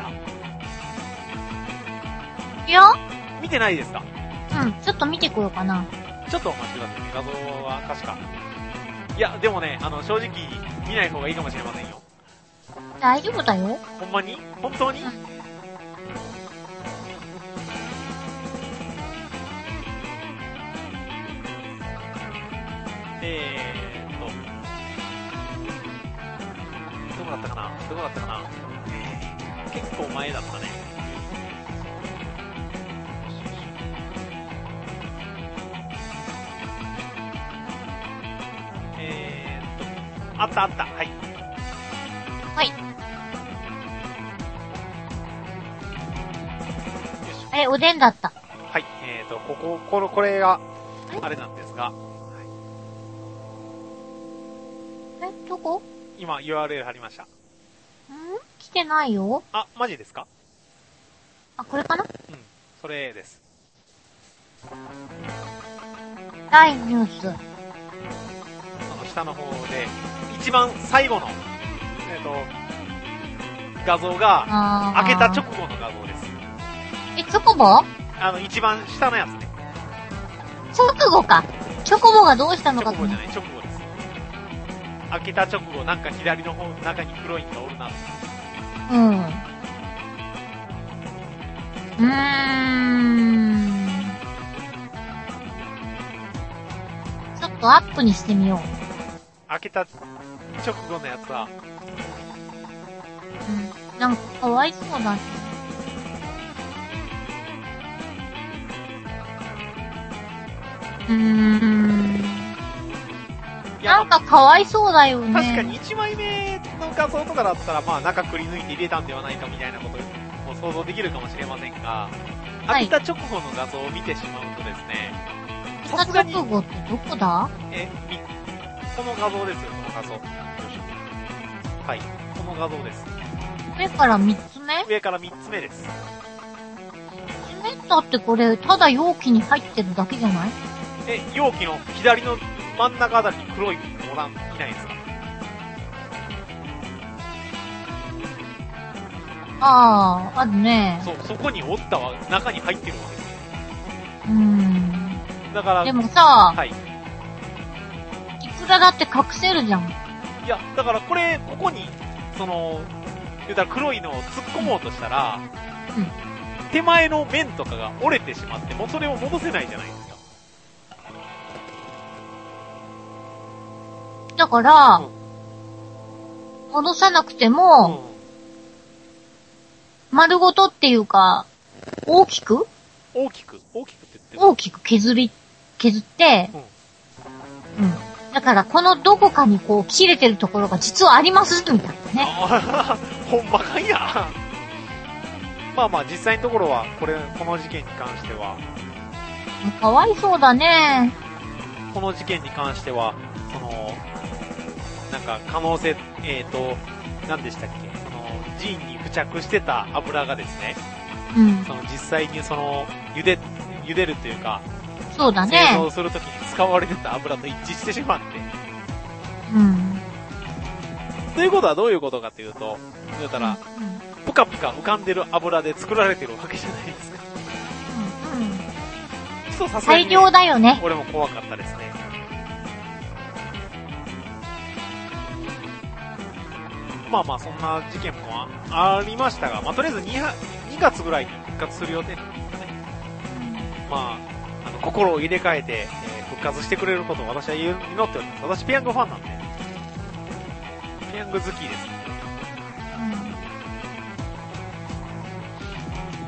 いや？ 見てないですか？ ちょっと見てこようかな。 ちょっとお待ちくださいね、画像は確か。いや、でもね、正直、見ない方がいいかもしれませんよ。 大丈夫だよ。 ほんまに？本当に？どこだったかな結構前だったね。あった。はい。 はい。あれ、おでんだった。 はい。これが、あれなんですが。 どこ？ 今 URL 貼りました。 来てないよ。 あ、マジですか？ あ、これかな？ それです。 大ニュース。 その下の方で、一番最後の、画像が、開けた直後の画像です。 チョコボ？ 一番下のやつね。 直後か。チョコボがどうしたのかと。 直後じゃない、直後です。開けた直後、なんか左の方、中に黒いのがおるな。 ちょっとアップにしてみよう。 開けた直後のやつは、 なんかかわいそうだね。なんかかわいそうだよね。 確かに1枚目の画像とかだったら、まあ中くり抜いて入れたんではないかみたいなことも想像できるかもしれませんが、開けた直後の画像を見てしまうとですね、 さすがに。開けた直後ってどこだ？ この画像ですよ、この画像。はい、この画像です。 上から3つ目？ 上から3つ目です。 3つ目だってこれ、ただ容器に入ってるだけじゃない？ 容器の左の真ん中あたりに黒いおらん、いないですか？ あるね。 そう、そこにおったわ、中に入ってるわけです。だから。 でもさ、 はい。 いくらだって隠せるじゃん。 いや、だからここに、言うたら黒いのを突っ込もうとしたら、手前の面とかが折れてしまって、もうそれを戻せないじゃないですか。 だから、戻さなくても、丸ごとっていうか、大きくって言ってる。大きく削って、だからこのどこかにこう切れてるところが実はありますみたいなね。 ほんまかいや。まあまあ実際のところはこの事件に関してはかわいそうだね。 この事件に関してはなんか可能性何でしたっけ、ジーンに付着してた油がですね、実際に茹でるというか、 そうだね。 製造するときに使われてた油と一致してしまって。ということはどういうことかというと、言うたら、ぷかぷか浮かんでる油で作られてるわけじゃないですか。 大量だよね。 俺も怖かったですね。まあまあそんな事件もありましたが、まあとりあえず2月ぐらいに復活する予定なんですかね。まあ、心を入れ替えて、復活してくれることを私は祈っております。私ペヤングファンなんで。ペヤング好きです。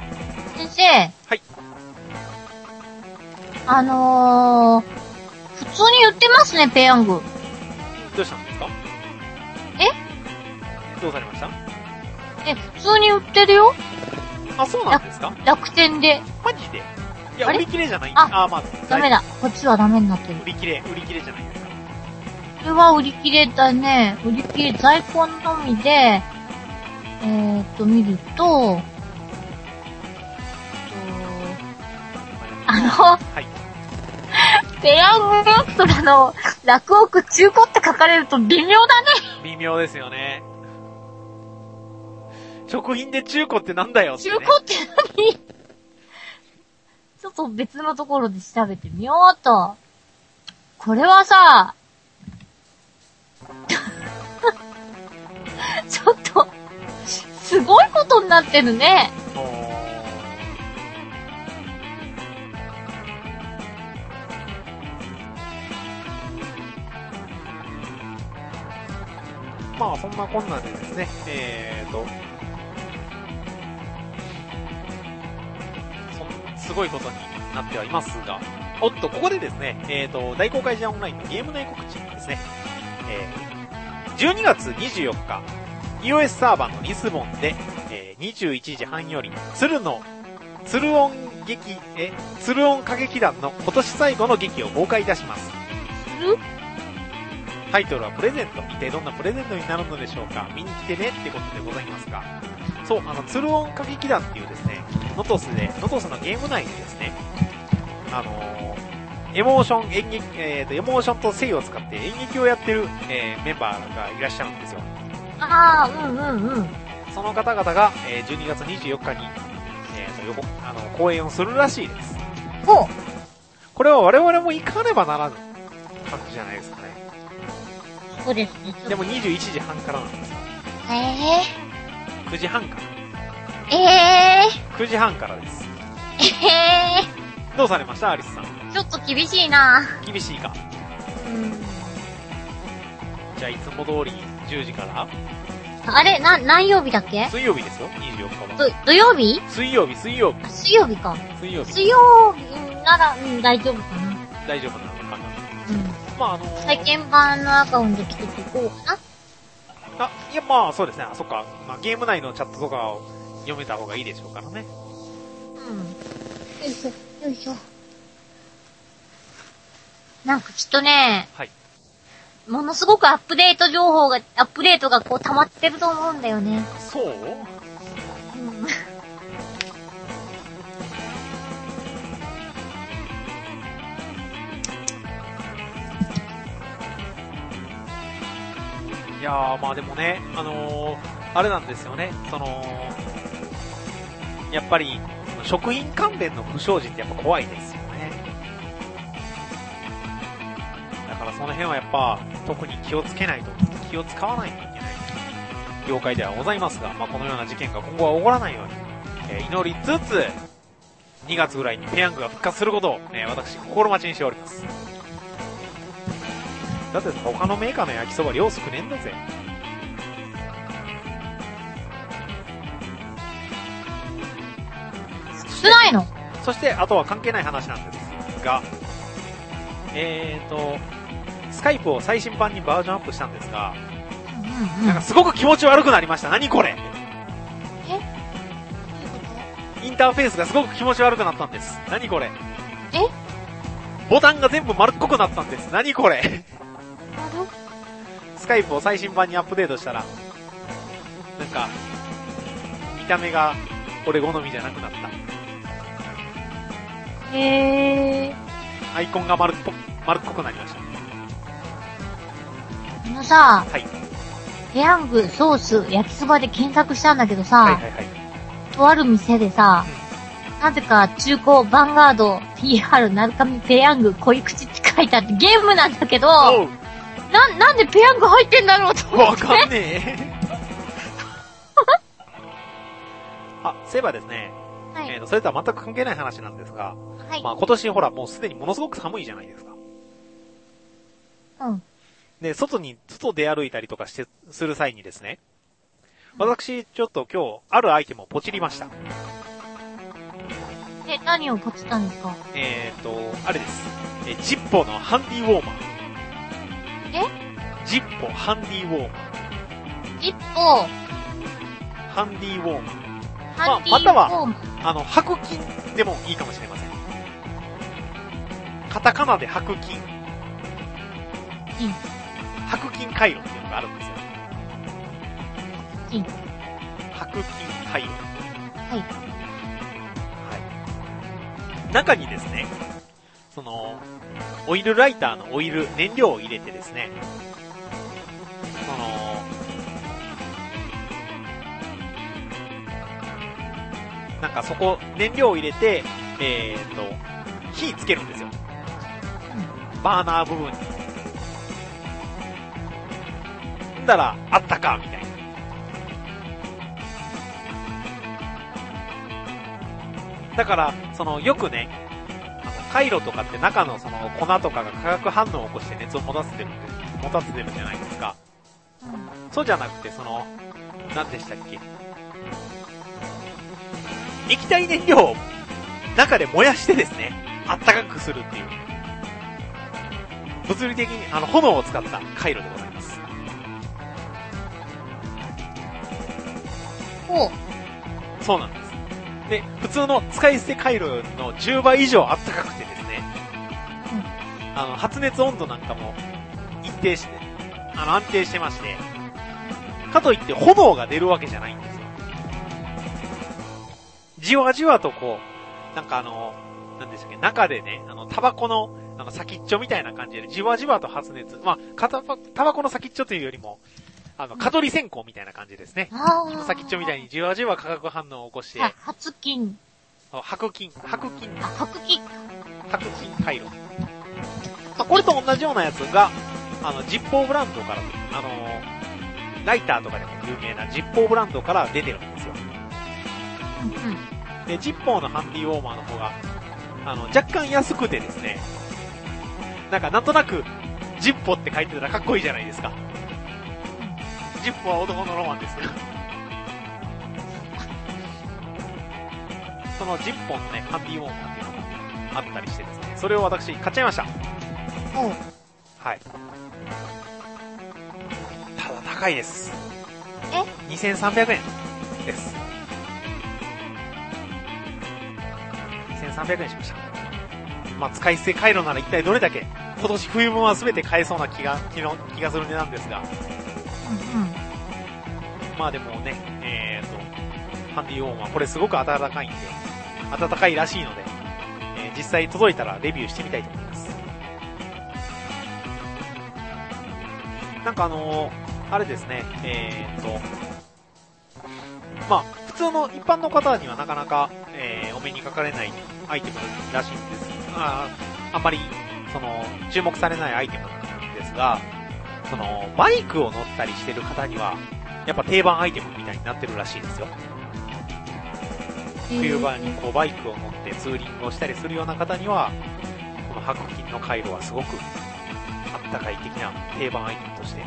先生。 はい。 普普通に売ってますね、ペヤング。 どうしたんですか？どうされました？ 普通に売ってるよ。 あ、そうなんですか？ 楽天で。 マジで？いや、売り切れじゃない。 まあ、 ダメだ。こっちはダメになってる。 売り切れじゃないですか。 これは売り切れだね。売り切れ、在庫のみで、見ると、はい。ペヤングエクトラの楽奥中古って書かれると微妙だね。 微妙ですよね。食品で中古ってなんだよってね。 中古って何？ちょっと別のところで調べてみようと。これはさ、ちょっと、すごいことになってるね。 まあそんなこんなでですね、すごいことになってはいますが、ここでですね、大公開時オンラインのゲーム内告知ですね、12月24日、iOS サーバーのリスボンで、21時半より、鶴音歌劇団の今年最後の劇を公開いたします。タイトルはプレゼント。一体どんなプレゼントになるのでしょうか。見に来てねってことでございますが。そう、鶴音歌劇団っていうですね、ノトスのゲーム内でですね、エモーションと声を使って演劇をやってる、メンバーがいらっしゃるんですよ。その方々が、12月24日に、公演をするらしいです。これは我々も行かねばならぬ感じじゃないですかね。 そうですね。 でも21時半からなんですよ。9時半から。9時半からです。どうされましたアリスさん。 ちょっと厳しいな。 厳しいか。じゃあいつも通り10時からあれ何曜日だっけ？ 水曜日ですよ、24日は。 土曜日？ 水曜日。 水曜日か。 水曜日なら、大丈夫かな。 大丈夫なのかな。まあ体験版のアカウント作っていこうかな。 いやまあそうですね。そっか。まあゲーム内のチャットとかを読めた方がいいでしょうからね。 よいしょ。なんかきっとね、 はい。 ものすごくアップデートがこう溜まってると思うんだよね。 そう？いやー、まあでもね、あれなんですよね、やっぱり、食品関連の不祥事ってやっぱ怖いですよね。だからその辺はやっぱ、特に気をつかわないといけない業界ではございますが、まあこのような事件が今後は起こらないように、祈りつつ、2月ぐらいにペヤングが復活することを、私心待ちにしております。だって他のメーカーの焼きそば量少ねえんだぜ。 少ないの？ そしてあとは関係ない話なんですが、スカイプを最新版にバージョンアップしたんですが、なんかすごく気持ち悪くなりました。何これ？インターフェースがすごく気持ち悪くなったんです。何これ？ボタンが全部丸っこくなったんです。何これ？スカイプを最新版にアップデートしたら、なんか、見た目が俺好みじゃなくなった。アイコンが丸っこくなりました。 さ、 はい。 ペヤングソース焼きそばで検索したんだけどさ、とある店でさ、なぜか中古ヴァンガード PR なるかみペヤング濃い口って書いてあってゲームなんだけど、なんでペヤング入ってんだろうと思って。 わかんねえ。そういえばですね、それとは全く関係ない話なんですが、まあ今年ほらもうすでにものすごく寒いじゃないですか。で、外出歩いたりとかする際にですね、私ちょっと今日あるアイテムをポチりました。 何をポチったんですか？ あれです。ジッポのハンディウォーマー。ジッポハンディウォーマー。 ジッポハンディウォーマー。 ハンディウォーマー。 または、白金でもいいかもしれません。カタカナで白金。白金回路っていうのがあるんですよ。白金回路。 はい。 はい。中にですね、オイルライターの燃料を入れてですね、なんかそこ、燃料を入れて、火つけるんですよ。バーナー部分に。んだら、あったか、みたいな。だから、よくね、回路とかって中の粉とかが化学反応を起こして熱を持たせてるじゃないですか。そうじゃなくて、何でしたっけ？液体燃料を中で燃やしてですね、あったかくするっていう。物理的に、炎を使った回路でございます。そうなんです。で、普通の使い捨て回路の10倍以上あったかくてですね、発熱温度なんかも一定して、安定してまして、かといって炎が出るわけじゃないんですよ。じわじわとなんかなんでしたっけ、中でね、タバコの、先っちょみたいな感じで、じわじわと発熱。まあ、タバコの先っちょというよりも、蚊取り線香みたいな感じですね。先っちょみたいにじわじわ化学反応を起こして。 白金回路。これと同じようなやつが、ジッポーブランドから、ライターとかでも有名なジッポーブランドから出てるんですよ。で、ジッポーのハンディウォーマーの方が、若干安くてですね、なんとなく、ジッポって書いてたらかっこいいじゃないですか。ジッポは男のロマンですよ。そのジッポのね、ハンディウォーマーっていうのがあったりしてですね、それを私買っちゃいました。はい。ただ高いです。2300円です。2300円しました。まあ、使い捨て回路なら一体どれだけ、今年冬分は全て買えそうな気がする値段ですが。まあでもね、ハンディウォーマー、これすごく暖かいんで、暖かいらしいので、実際届いたらレビューしてみたいと思います。なんかあれですね、まあ、普通の一般の方にはなかなか、お目にかかれないアイテムらしいんです。あんまり、注目されないアイテムなんですが、バイクを乗ったりしてる方には、やっぱ定番アイテムみたいになってるらしいですよ。冬場にバイクを乗ってツーリングをしたりするような方には、この白金の回路はすごくあったかい的な定番アイテムとして、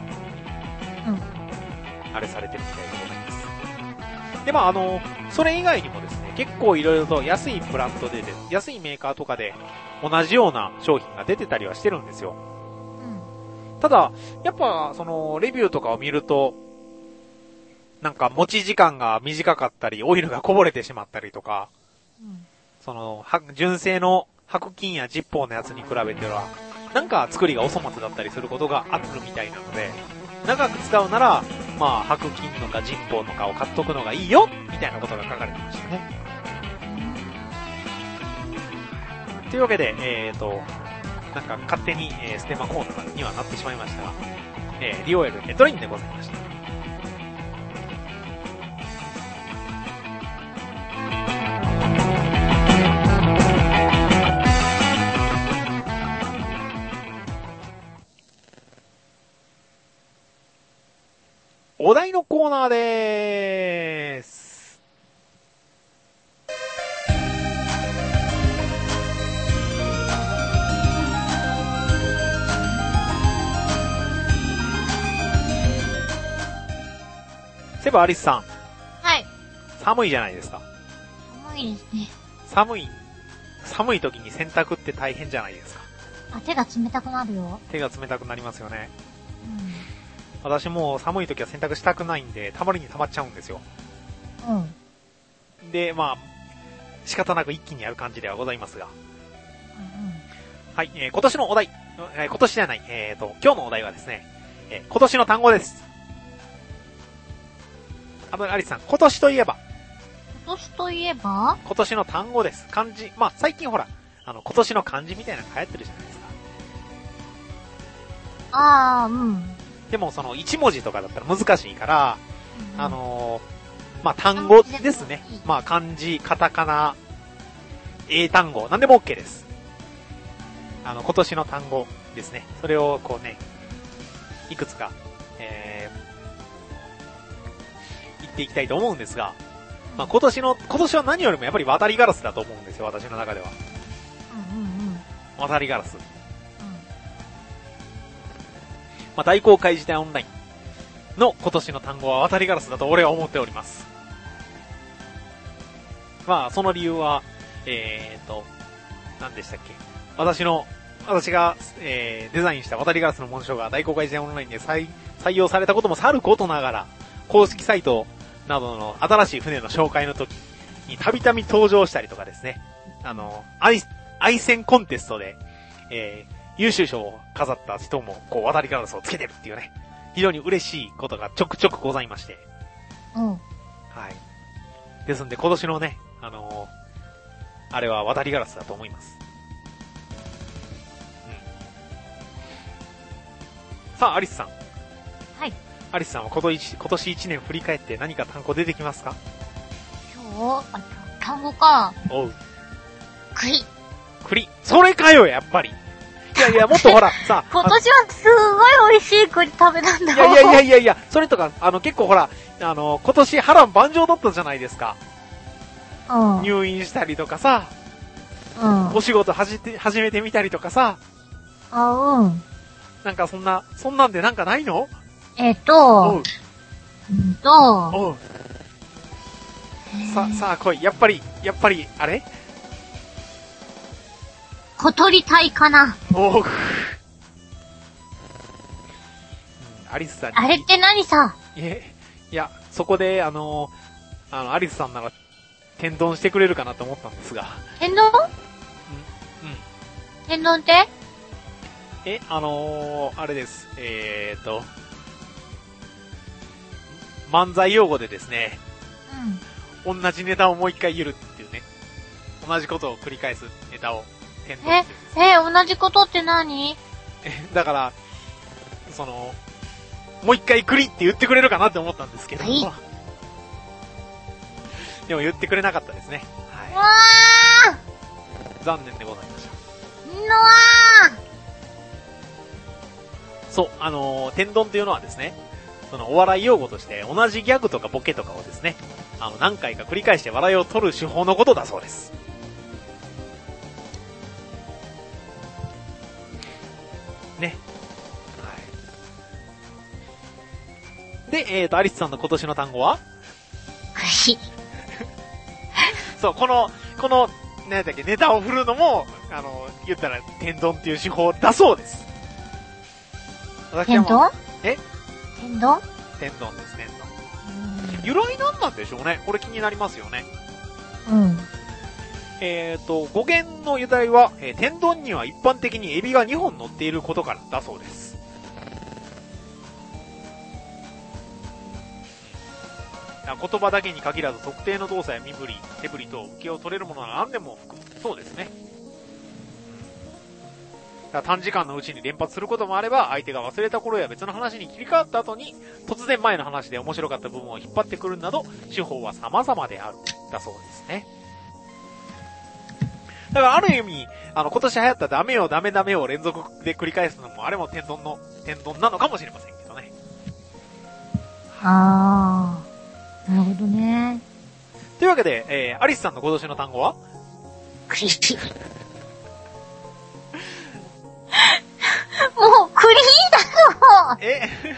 あれされてるみたいでございます。で、まあそれ以外にもですね、結構いろいろと安いブランドで、安いメーカーとかで同じような商品が出てたりはしてるんですよ。ただ、やっぱレビューとかを見ると、なんか持ち時間が短かったり、オイルがこぼれてしまったりとか、純正の白金やジッポーのやつに比べては、なんか作りがお粗末だったりすることがあるみたいなので、長く使うなら、まあ、白金のかジッポーのかを買っとくのがいいよみたいなことが書かれてましたね。というわけで、なんか勝手に、ステマコーナーにはなってしまいましたが、リオエルヘッドラインでございました。お題のコーナーでーす。セブアリスさん。 はい。 寒いじゃないですか。 寒いですね。 寒い寒い時に洗濯って大変じゃないですか。 あ、手が冷たくなるよ。 手が冷たくなりますよね。 うん。 私も寒い時は洗濯したくないんで、たまりに溜まっちゃうんですよ。 うん。 で、まあ、仕方なく一気にやる感じではございますが。 うんうん。 はい、今年のお題、今年じゃない、今日のお題はですね、今年の単語です。アリスさん、今年といえば今年といえば今年の単語です。漢字。まあ、最近ほら、今年の漢字みたいなのが流行ってるじゃないですか。 あー、うん。 でも、その、1文字とかだったら難しいから、 うんまあ、単語ですね。まあ、漢字、カタカナ、英単語、なんでも OK です。今年の単語ですね。それをこうね、いくつか、言っていきたいと思うんですが、まあ、今年は何よりもやっぱり渡りガラスだと思うんですよ、私の中では。 うんうんうん。 渡りガラス。まあ、大公開時代オンラインの今年の単語は渡りガラスだと俺は思っております。まあ、その理由は、何でしたっけ。私が、デザインした渡りガラスの紋章が大公開時代オンラインで採用されたこともさることながら、公式サイトなどの新しい船の紹介の時にたびたび登場したりとかですね、愛船コンテストで、優秀賞を飾った人も、こう、渡りガラスをつけてるっていうね、非常に嬉しいことがちょくちょくございまして。 うん。 はい。ですんで、今年のね、あれは渡りガラスだと思います。うん。さあ、アリスさん。 はい。 アリスさんは今年1年振り返って何か単語出てきますか？ 単語か。 おう。 栗。 栗。それかよ、やっぱり。いや、もっとほら、さ。 今年はすごい美味しい栗食べたんだよ。いや、それとか、結構ほら、今年波乱万丈だったじゃないですか。 うん。 入院したりとかさ。 うん。 お仕事始めてみたりとかさ。 うん。 なんかそんなんでなんかないの？ おう。 さあ来い。やっぱり、あれ？ 小鳥隊かな。 おう。アリスさんに。 あれって何さ？ いや、そこで、アリスさんなら、天丼してくれるかなと思ったんですが。 天丼？うん。天丼って？ あれです。漫才用語でですね。うん。同じネタをもう一回言うっていうね。同じことを繰り返すネタを。 同じことって何？ だから、もう一回栗って言ってくれるかなって思ったんですけど。はい、でも言ってくれなかったですね。はい。残念でございました。そう、天丼っていうのはですね、お笑い用語として同じギャグとかボケとかをですね、何回か繰り返して笑いを取る手法のことだそうです。ね。はい。で、アリスさんの今年の単語は？そう、この、何だっけ、ネタを振るのも、言ったら、天丼っていう手法だそうです。 天丼？ 天丼です、天丼。由来なんでしょうね。これ気になりますよね。 うん。 語源の由来は、天丼には一般的にエビが2本乗っていることからだそうです。言葉だけに限らず特定の動作や身振り、手振りと受けを取れるものは何でも含む。そうですね。短時間のうちに連発することもあれば、相手が忘れた頃や別の話に切り替わった後に、突然前の話で面白かった部分を引っ張ってくるなど、手法は様々である。だそうですね。だからある意味、今年流行ったダメよダメダメを連続で繰り返すのも、あれも天丼なのかもしれませんけどね。 なるほどね。 というわけで、アリスさんの今年の単語は？ 栗。もう、栗だろ！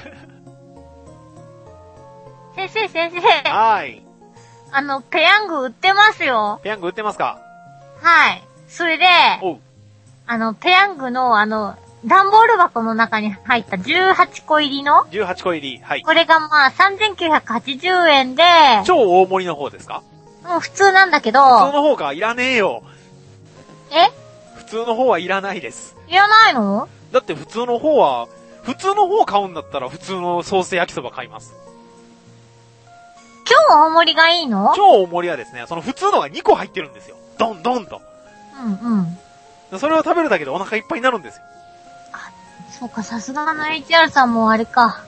先生。 はい。 ペヤング売ってますよ。 ペヤング売ってますか？ はい。 それで、ペヤングの段ボール箱の中に入った18個入りの ?18 個入り。はい。 これがまあ3980円で、 超大盛りの方ですか？ もう普通なんだけど。 普通の方がいらねえよ。普通の方はいらないです。 いらないの？ だって普通の方買うんだったら普通のソース焼きそば買います。 超大盛りがいいの？ 超大盛りはですね、その普通のが2個入ってるんですよ。ドンドンと。それを食べるだけでお腹いっぱいになるんですよ。 そうか、さすがの HR さんもあれか。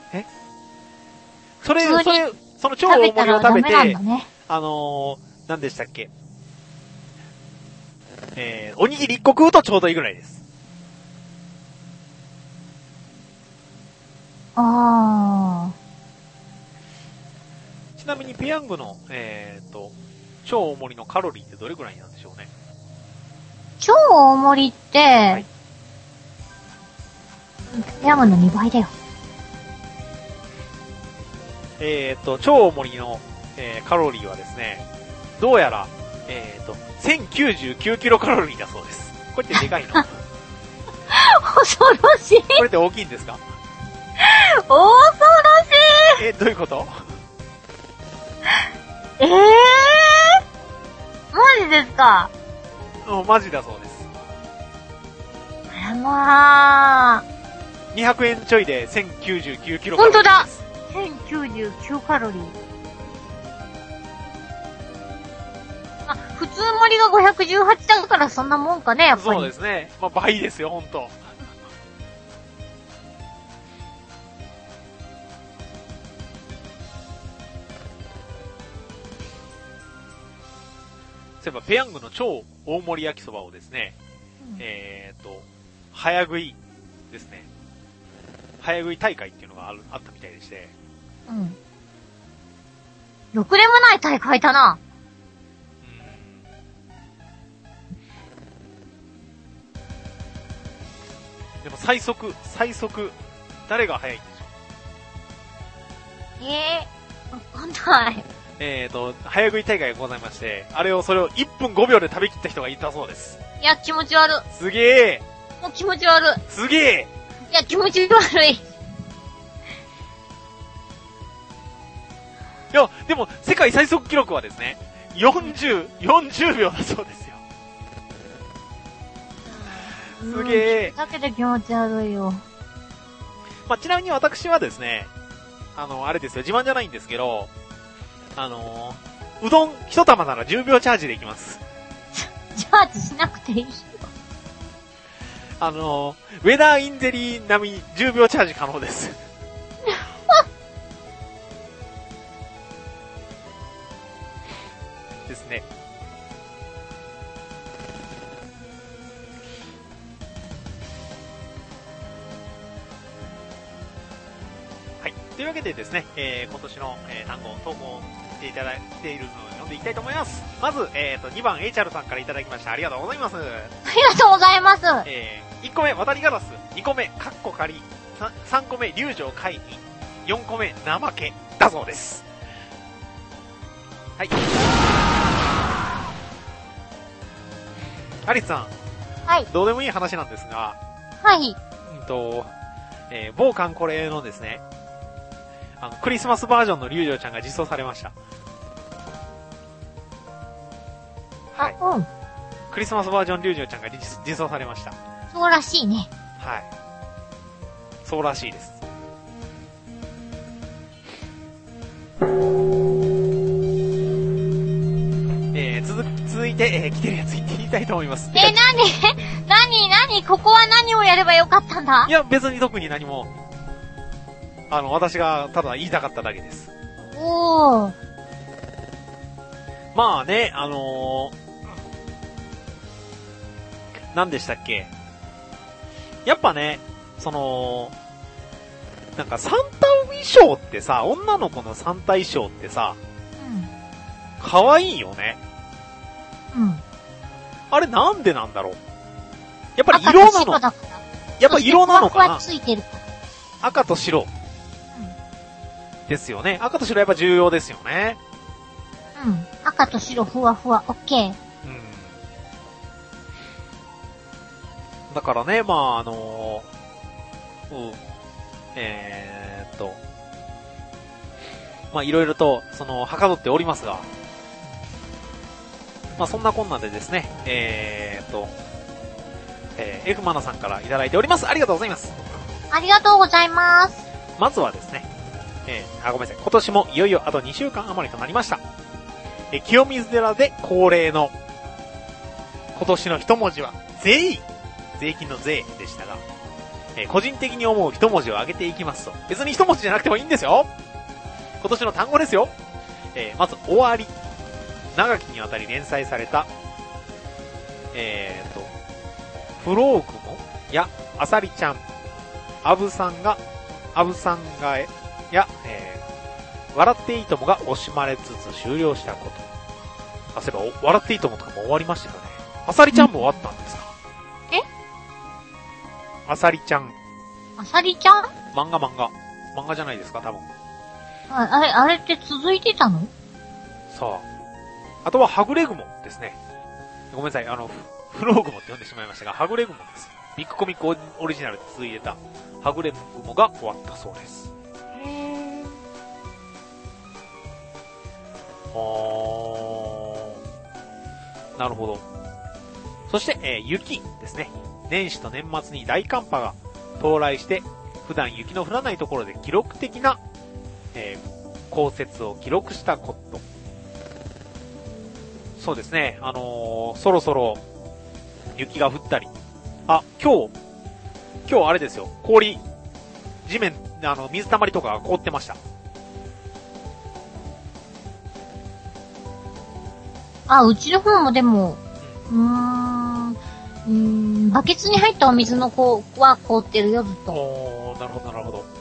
その超大盛りを食べて、何でしたっけ？おにぎり1個食うとちょうどいいぐらいです。ちなみにペヤングの、超大盛りのカロリーってどれぐらいなんでしょうね。 超大盛りって、はい、ペヤングの2倍だよ。 超大盛りの、カロリーはですね、どうやら、1099キロカロリーだそうです。これってでかいの？ 恐ろしい。 これって大きいんですか？ 恐ろしい。 どういうこと？ マジですか？ マジだそうです。 あらまあ。 200円ちょいで1099キロカロリーです。ほんとだ。1099カロリー。普通盛りが518だからそんなもんかね、やっぱり。 そうですね。まあ、倍ですよ、ほんと。そういえば、ペヤングの超大盛り焼きそばをですね、早食いですね。早食い大会っていうのがあったみたいでして。 ろくでもない大会だな。 でも最速、誰が早いんでしょう？ わかんない。 早食い大会がございまして、それを1分5秒で食べきった人がいたそうです。 いや、気持ち悪い。 すげえ。 もう気持ち悪い。 すげえ。 いや、気持ち悪い。いや、でも、世界最速記録はですね、40秒だそうですよ。すげえ。 だけで気持ち悪いよ。 まあ、ちなみに私はですね、あれですよ、自慢じゃないんですけど、うどん一玉なら10秒チャージできます。 チャージしなくていいよ。 ウェダーインゼリー並み10秒チャージ可能です。ですね。はい。というわけでですね、今年の、単語を投稿していただいているのを読んでいきたいと思います。まず、2番 HR さんからいただきました。ありがとうございます。ありがとうございます。 1個目、渡りガラス。2個目、カッコ仮。3個目、龍城会議。4個目、怠け。だそうです。はい。アリスさん。 はい。 どうでもいい話なんですが。 はい。 某カンコレのですね、クリスマスバージョンの龍城ちゃんが実装されました。はい。クリスマスバージョン龍城ちゃんが実装されました。 そうらしいね。 はい。そうらしいです。続いて、来てるやつ言ってみたいと思います。 何ここは何をやればよかったんだ？ いや、別に特に何も。私がただ言いたかっただけです。 おー。 まあね、何でしたっけ？やっぱね、なんかサンタ衣装ってさ、女の子のサンタ衣装ってさ、可愛いよね。あれなんでなんだろう。やっぱり色なの。やっぱ色なのかな。 ついてる。 赤と白。ですよね。赤と白やっぱ重要ですよね。 赤と白ふわふわ、オッケー。 だからね、まあまあいろいろと、はかどっておりますが、まあそんなこんなでですね、F マナさんからいただいております。ありがとうございます。 ありがとうございます。 まずはですね、ごめんなさい。今年もいよいよあと2週間余りとなりました。清水寺で恒例の今年の一文字は税金の税でしたが、個人的に思う一文字を挙げていきますと、別に一文字じゃなくてもいいんですよ。今年の単語ですよ。まず終わり。長きにわたり連載されたフローグモやあさりちゃん、アブさんがえや、笑っていいともが惜しまれつつ終了したこと。そういえば笑っていいともとかも終わりましたよね。あさりちゃんも終わったんですか？あさりちゃん。 あさりちゃん？ 漫画じゃないですか、多分。 あれって続いてたの？ さあ。あとははぐれ雲ですね。ごめんなさい、フローグモって呼んでしまいましたが、はぐれ雲です。ビッグコミックオリジナルで続いてたはぐれ雲が終わったそうです。なるほど。そして、雪ですね。年始と年末に大寒波が到来して、普段雪の降らないところで記録的な、降雪を記録したこと。そうですね。そろそろ雪が降ったり。あ、今日あれですよ。地面、水たまりとかが凍ってました。 うちの方もでも、バケツに入ったお水のは凍ってるよ、ずっと。 なるほど、なるほど。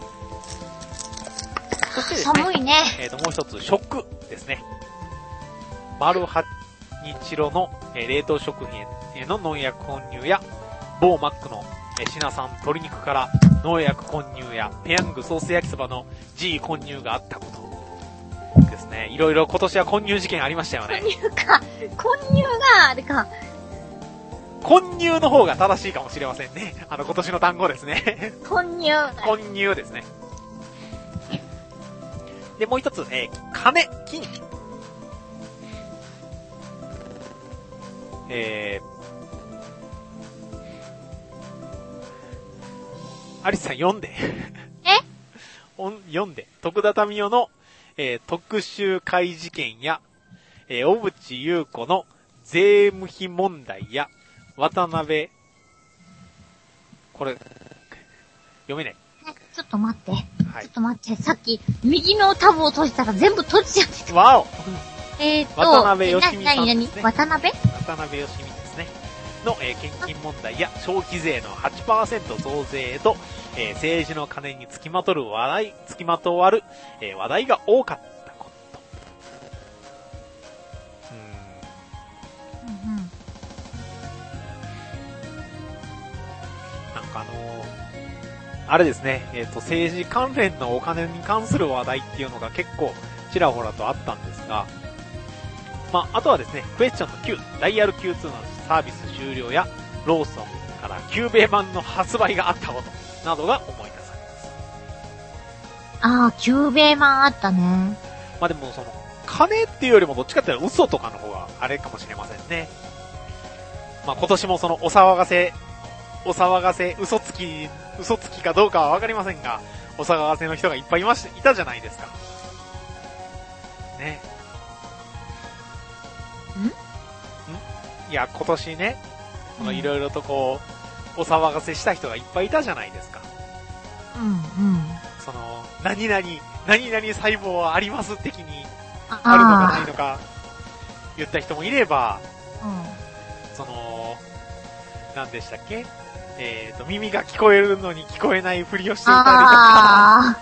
そしてですね。 寒いね。 もう一つ、食ですね。丸8日ロの、冷凍食品への農薬混入や、某マックの、品産鶏肉から農薬混入や、ペヤングソース焼きそばの G 混入があったこと。ですね。いろいろ今年は混入事件ありましたよね。 混入があれか。 混入の方が正しいかもしれませんね。今年の単語ですね。 混入ですね。で、もう一つ、金、金。アリスさん読んで。読んで。徳田民生の、特殊怪事件や、小渕優子の税務費問題や、渡辺、これ、読めない。 ちょっと待って。 はい。 ちょっと待って。さっき、右のタブを閉じたら全部閉じちゃってた。 わお渡辺よ義美さんですね。 渡辺義美ですね。の、献金問題や消費税の 8% 増税と、政治の金に付きまとわる、話題が多かったこと。なんかあれですね、政治関連のお金に関する話題っていうのが結構ちらほらとあったんですが、まあ、あとはですね、クエスチョンの9、ダイヤル Q2 のサービス終了や、ローソンから9米版の発売があったことなどが思い出されます。9米版あったね。 まあでも金っていうよりもどっちかっていうと嘘とかの方があれかもしれませんね。まあ今年もお騒がせ、嘘つきかどうかはわかりませんが、お騒がせの人がいっぱいいたじゃないですか。ね。いや、今年ね、いろいろとお騒がせした人がいっぱいいたじゃないですか。何々細胞はあります的に、あるのかないのか、言った人もいれば、何でしたっけ？耳が聞こえるのに聞こえないふりをしていたりとか、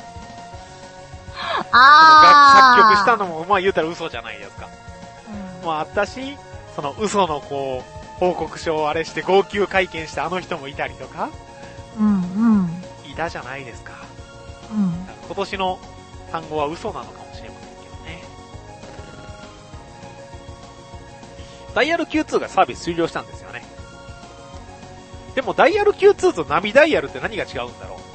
作曲したのも、まあ言うたら嘘じゃないですか。まああったし、嘘の報告書をあれして号泣会見したあの人もいたりとか、いたじゃないですか。今年の単語は嘘なのかもしれませんけどね。ダイヤル Q2 がサービス終了したんですよね。 でもダイヤル Q2 とナビダイヤルって何が違うんだろ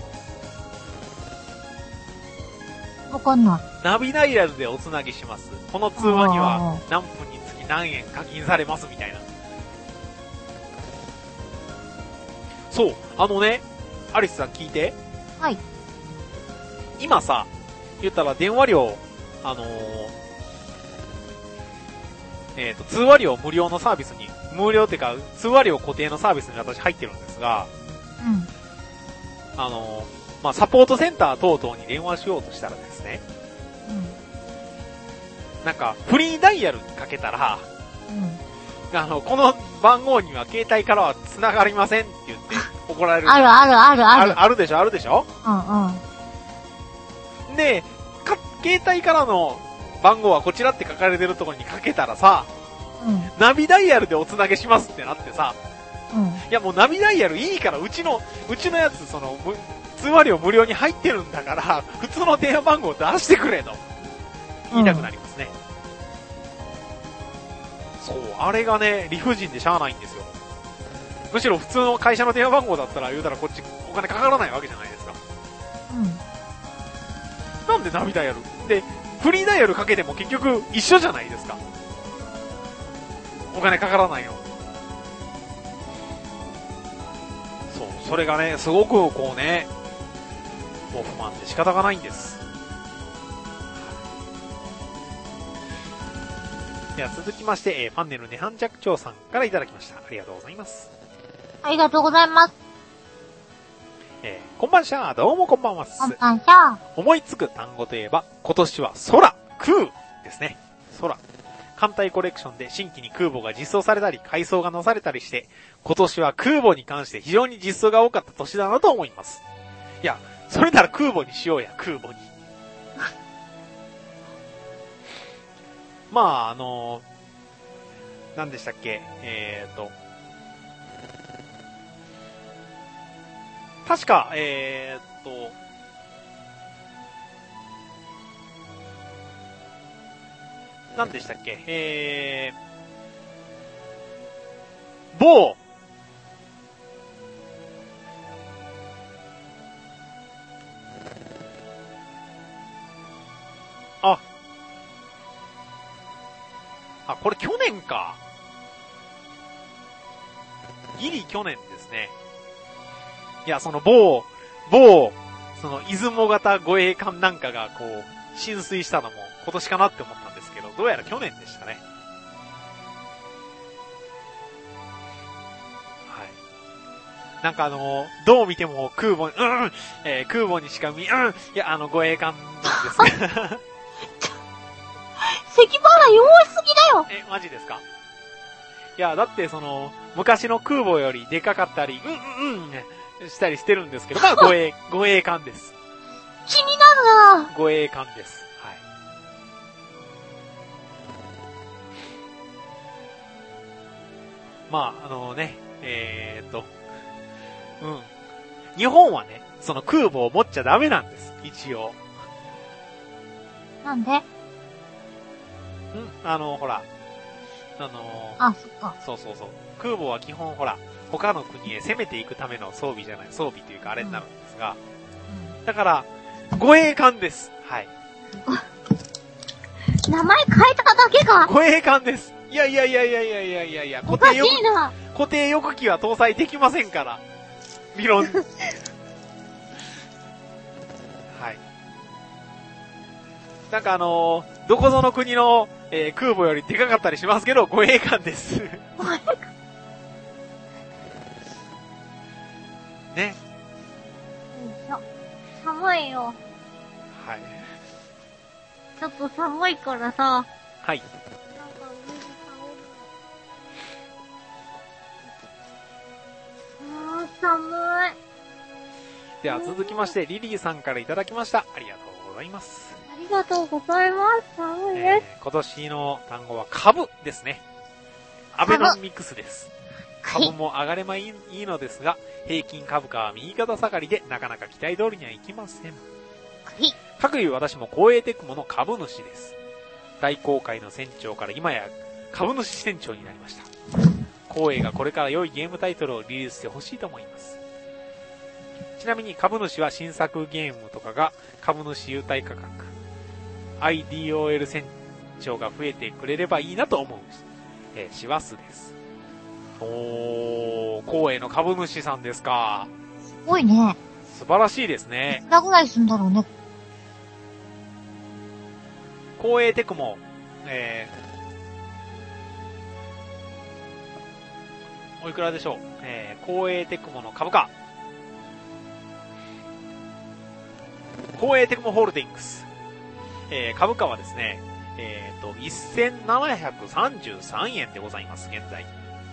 う。わかんない。 ナビダイヤルでおつなぎします。この通話には何分につき何円課金されますみたいな。そう、アリスさん聞いて。 はい。 今さ、言ったら電話料、通話料無料のサービスに、無料ってか、通話料固定のサービスに私入ってるんですが、 うん。 サポートセンター等々に電話しようとしたらですね、 うん。 なんか、フリーダイヤルかけたら、 うん。 この番号には携帯からは繋がりませんって言って怒られる。 ある。 あるでしょ、あるでしょ？ うんうん。 で、携帯からの番号はこちらって書かれてるところにかけたらさ、 うん。 ナビダイヤルでおつなげしますってなってさ、 うん。 いやもうナビダイヤルいいからうちのやつ通話料無料に入ってるんだから、普通の電話番号出してくれと言いたくなりますね。そう、あれがね、理不尽でしゃあないんですよ。むしろ普通の会社の電話番号だったら言うたらこっちお金かからないわけじゃないですか。 うん。 なんでナビダイヤルで、フリーダイヤルかけても結局一緒じゃないですか。お金かからないの。そう、それがね、すごくこうね、もう不満で仕方がないんです。では続きまして、ファンネルネハンジャクチョウさんからいただきました。ありがとうございます。 ありがとうございます。 こんばんしゃー、どうもこんばんはっす。 こんばんしゃー。 思いつく単語といえば、今年は空、空ですね。空。艦隊コレクションで新規に空母が実装されたり、改装がなされたりして、今年は空母に関して非常に実装が多かった年だなと思います。いや、それなら空母にしようや、空母に。まあ、何でしたっけ、確か、何でしたっけ、某、これ去年か。ギリ去年ですね。いや、その某、その、出雲型護衛艦なんかがこう、浸水したのも今年かなって思ったんですけど、どうやら去年でしたね。はい。なんかどう見ても空母に、空母にしかいや、護衛艦ですね。 関原弱すぎだよ。 マジですか？いや、だって昔の空母よりでかかったり、したりしてるんですけど、まあ護衛艦です。 気になるな。 護衛艦です。はい。まあ、日本はね、その空母を持っちゃダメなんです、一応。 なんで？ ほら。 そっか。 そう。空母は基本ほら、他の国へ攻めていくための装備じゃない、装備というかあれになるんですが。だから、護衛艦です。はい。 名前変えただけか？ 護衛艦です。いや、 おかしいな。 固定翼機は搭載できませんから。理論。はい。なんかどこぞの国の、空母よりでかかったりしますけど、護衛艦です。ね。 寒いよ。 はい。 ちょっと寒いからさ。 はい。 なんか上に羽織る。寒い。 では続きまして、リリーさんからいただきました。ありがとうございます。 ありがとうございます。寒いです。 今年の単語は株ですね。アベノミクスです。株も上がればいいのですが、平均株価は右肩下がりでなかなか期待通りにはいきません。かくいう私も光栄テクモの株主です。大航海の船長から今や株主船長になりました。 光栄がこれから良いゲームタイトルをリリースしてほしいと思います。ちなみに株主は新作ゲームとかが株主優待価格、IDOL 船長が増えてくれればいいなと思う。師走です。光栄の株主さんですか。 すごいね。 素晴らしいですね。 いくらぐらいするんだろうね。 光栄テクモ、おいくらでしょう。光栄テクモの株価。光栄テクモホールディングス。株価はですね、1733円でございます、現在。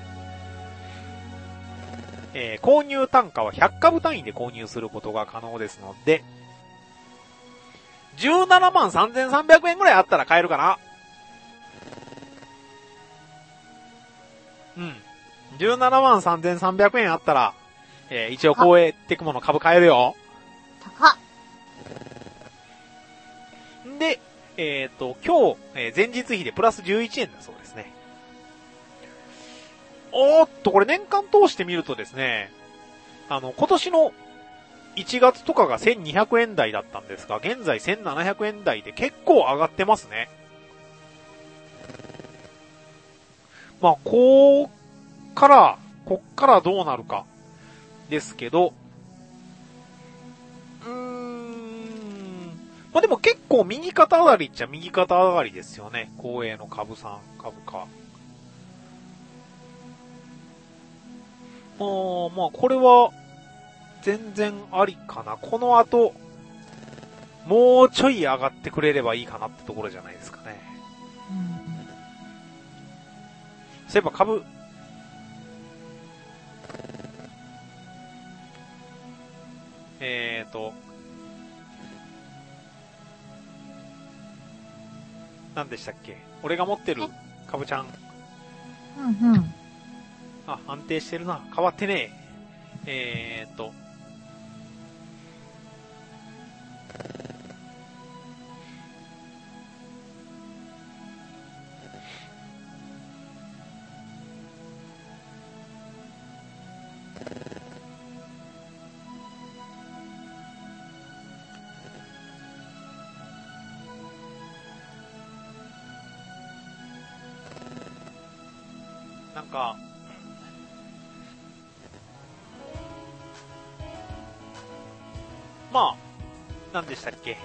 購入単価は100株単位で購入することが可能ですので、17万3300円ぐらいあったら買えるかな。うん。17万3300円あったら、一応光栄テクモの株買えるよ。 高っ。 で、今日、前日比でプラス11円だそうですね。これ年間通してみるとですね、今年の1月とかが1200円台だったんですが、現在1700円台で結構上がってますね。まあ、こっからどうなるかですけど、まあ、でも結構右肩上がりっちゃ右肩上がりですよね。光栄の株価。まあ、これは、全然ありかな。この後、もうちょい上がってくれればいいかなってところじゃないですかね。そういえば株、何でしたっけ？俺が持ってる株ちゃん。安定してるな。変わってねえ。なんか、まあ、何でしたっけ？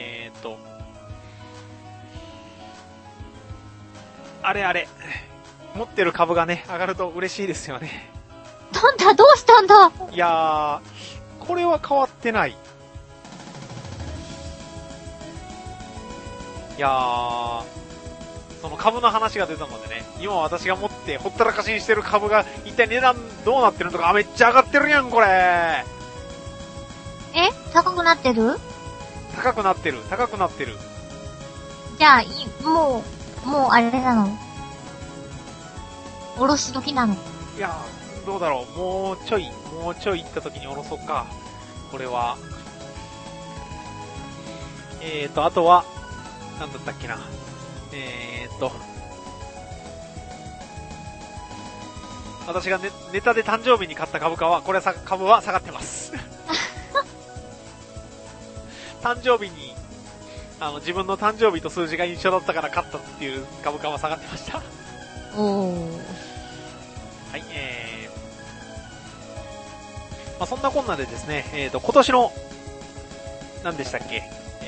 あれ。持ってる株がね、上がると嬉しいですよね。 なんだ、どうしたんだ？ いやー、これは変わってない。いやー、その株の話が出たのでね、今私が持ってほったらかしにしてる株が一体値段どうなってるのか、めっちゃ上がってるやん、これ。 高くなってる？ 高くなってる。 じゃあ、もうあれなの？おろし時なの？ いや、どうだろう。もうちょい行った時におろそうか。これは。あとは、なんだったっけな。私がネタで誕生日に買った株は下がってます。誕生日に、自分の誕生日と数字が一緒だったから買ったっていう株価は下がってました。はい、まあ、そんなこんなでですね、今年の、何でしたっけ、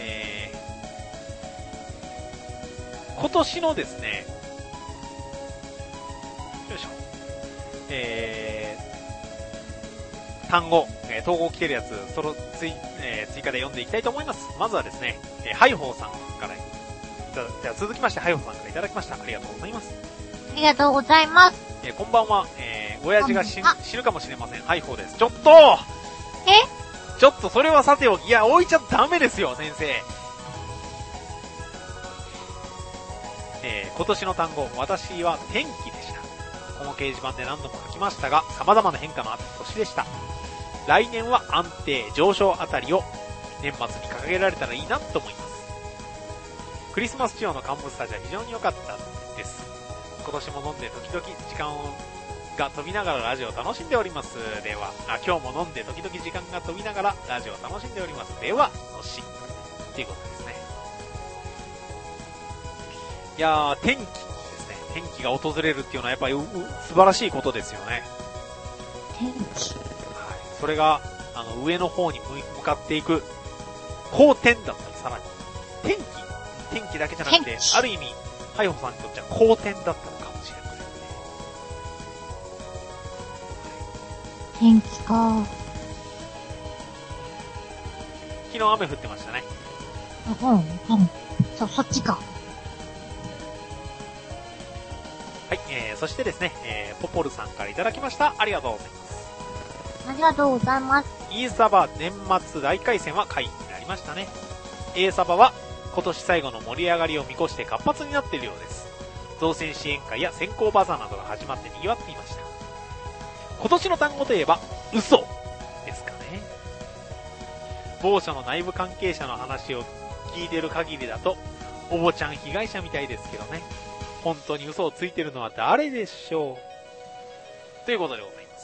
今年のですね、よいしょ、単語、統合来てるやつ、追加で読んでいきたいと思います。まずはですね、ハイホーさんからじゃあ続きましてハイホーさんからいただきました。ありがとうございます。 ありがとうございます。 こんばんは、親父が死ぬかもしれません。ハイホーです。ちょっとそれはさておき、いや、置いちゃダメですよ、先生。今年の単語、私は天気でした。この掲示板で何度も書きましたが、様々な変化のあった年でした。来年は安定、上昇あたりを年末に掲げられたらいいなと思います。クリスマス仕様の乾物たちは非常に良かったです。今年も飲んで時々時間をが飛びながらラジオを楽しんでおります。では、今日も飲んで時々時間が飛びながらラジオを楽しんでおります。では、のし。っていうことですね。いやー、天気ですね。天気が訪れるっていうのはやっぱり素晴らしいことですよね。 天気。 はい。それが、上の方に向かっていく、好天だったりさらに。天気だけじゃなくて、ある意味、ハイホさんにとっては好天だったのかもしれませんね。 天気か。 昨日雨降ってましたね。 そっちか。 はい、そしてですね、ポポルさんからいただきました。ありがとうございます。 ありがとうございます。 E サバ年末大回戦は回になりましたね。A サバは今年最後の盛り上がりを見越して活発になっているようです。造船支援会や先行バザーなどが始まって賑わっていました。今年の単語といえば、嘘ですかね。某所の内部関係者の話を聞いてる限りだと、おぼちゃん被害者みたいですけどね。本当に嘘をついてるのは誰でしょう。ということでございます。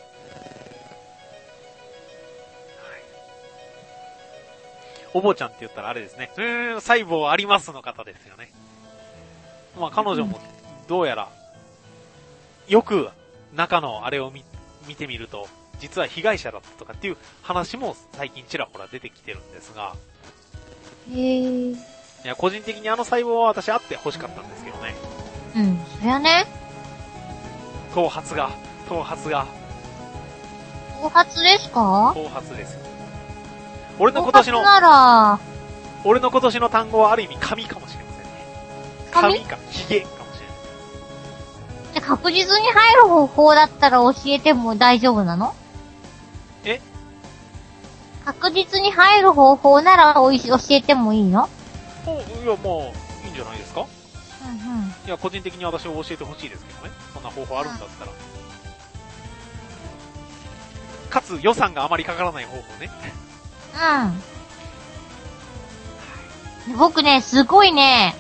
おぼちゃんって言ったらあれですね。細胞ありますの方ですよね。まあ彼女もどうやら、よく中のあれを見てみると、実は被害者だったとかっていう話も最近ちらほら出てきてるんですが。いや、個人的に細胞は私あって欲しかったんですけどね。 うん、そりゃね。 頭髪が。 頭髪ですか？ 頭髪ですよ。俺の今年の単語はある意味髪かもしれませんね。髪か、髭かもしれない。 じゃ、確実に入る方法だったら教えても大丈夫なの？確実に入る方法なら教えてもいいの？ いや、まあ、いいんじゃないですか？いや、個人的に私を教えてほしいですけどね。そんな方法あるんだったら。かつ予算があまりかからない方法ね。 僕ね、すごいね、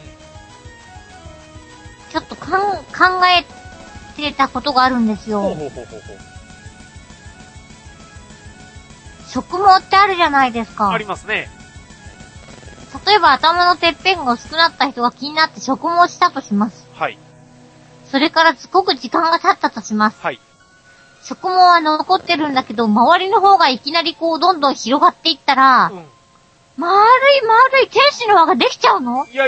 ちょっと考えてたことがあるんですよ。植毛ってあるじゃないですか。 ありますね。 例えば頭のてっぺんが薄くなった人が気になって植毛したとします。 はい。 それからすごく時間が経ったとします。 はい。 植毛は残ってるんだけど、周りの方がいきなりこうどんどん広がっていったら、丸い天使の輪ができちゃうの？ いや。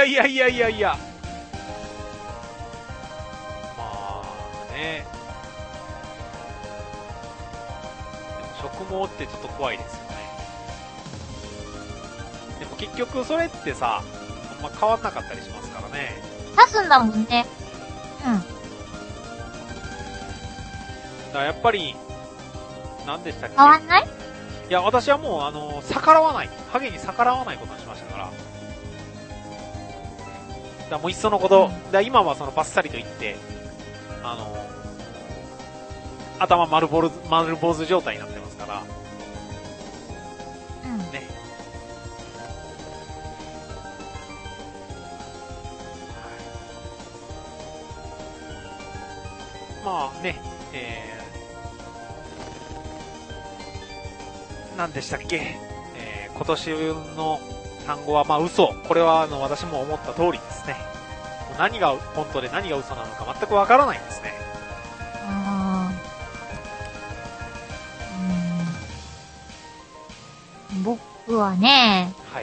まあね。でも植毛ってちょっと怖いですよね。でも結局それってさ、あんま変わんなかったりしますからね。 刺すんだもんね。 だからやっぱり、何でしたっけ？ 変わんない？ いや、私はもう、逆らわない。ハゲに逆らわないことにしましたから。だからもういっそのこと、今はそのバッサリと言って、頭丸坊主状態になってますから。ね。まあね、何でしたっけ、今年の単語は嘘。これは私も思った通りですね。何が本当で何が嘘なのか全くわからないんですね。 僕はね、 はい。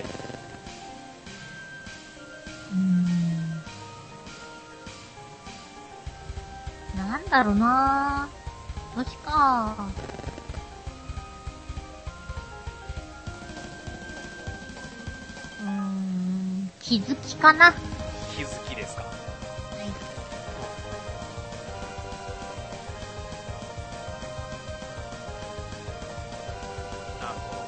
なんだろうなぁ。どっちか。気づきかな。 気づきですか。はい。なるほど。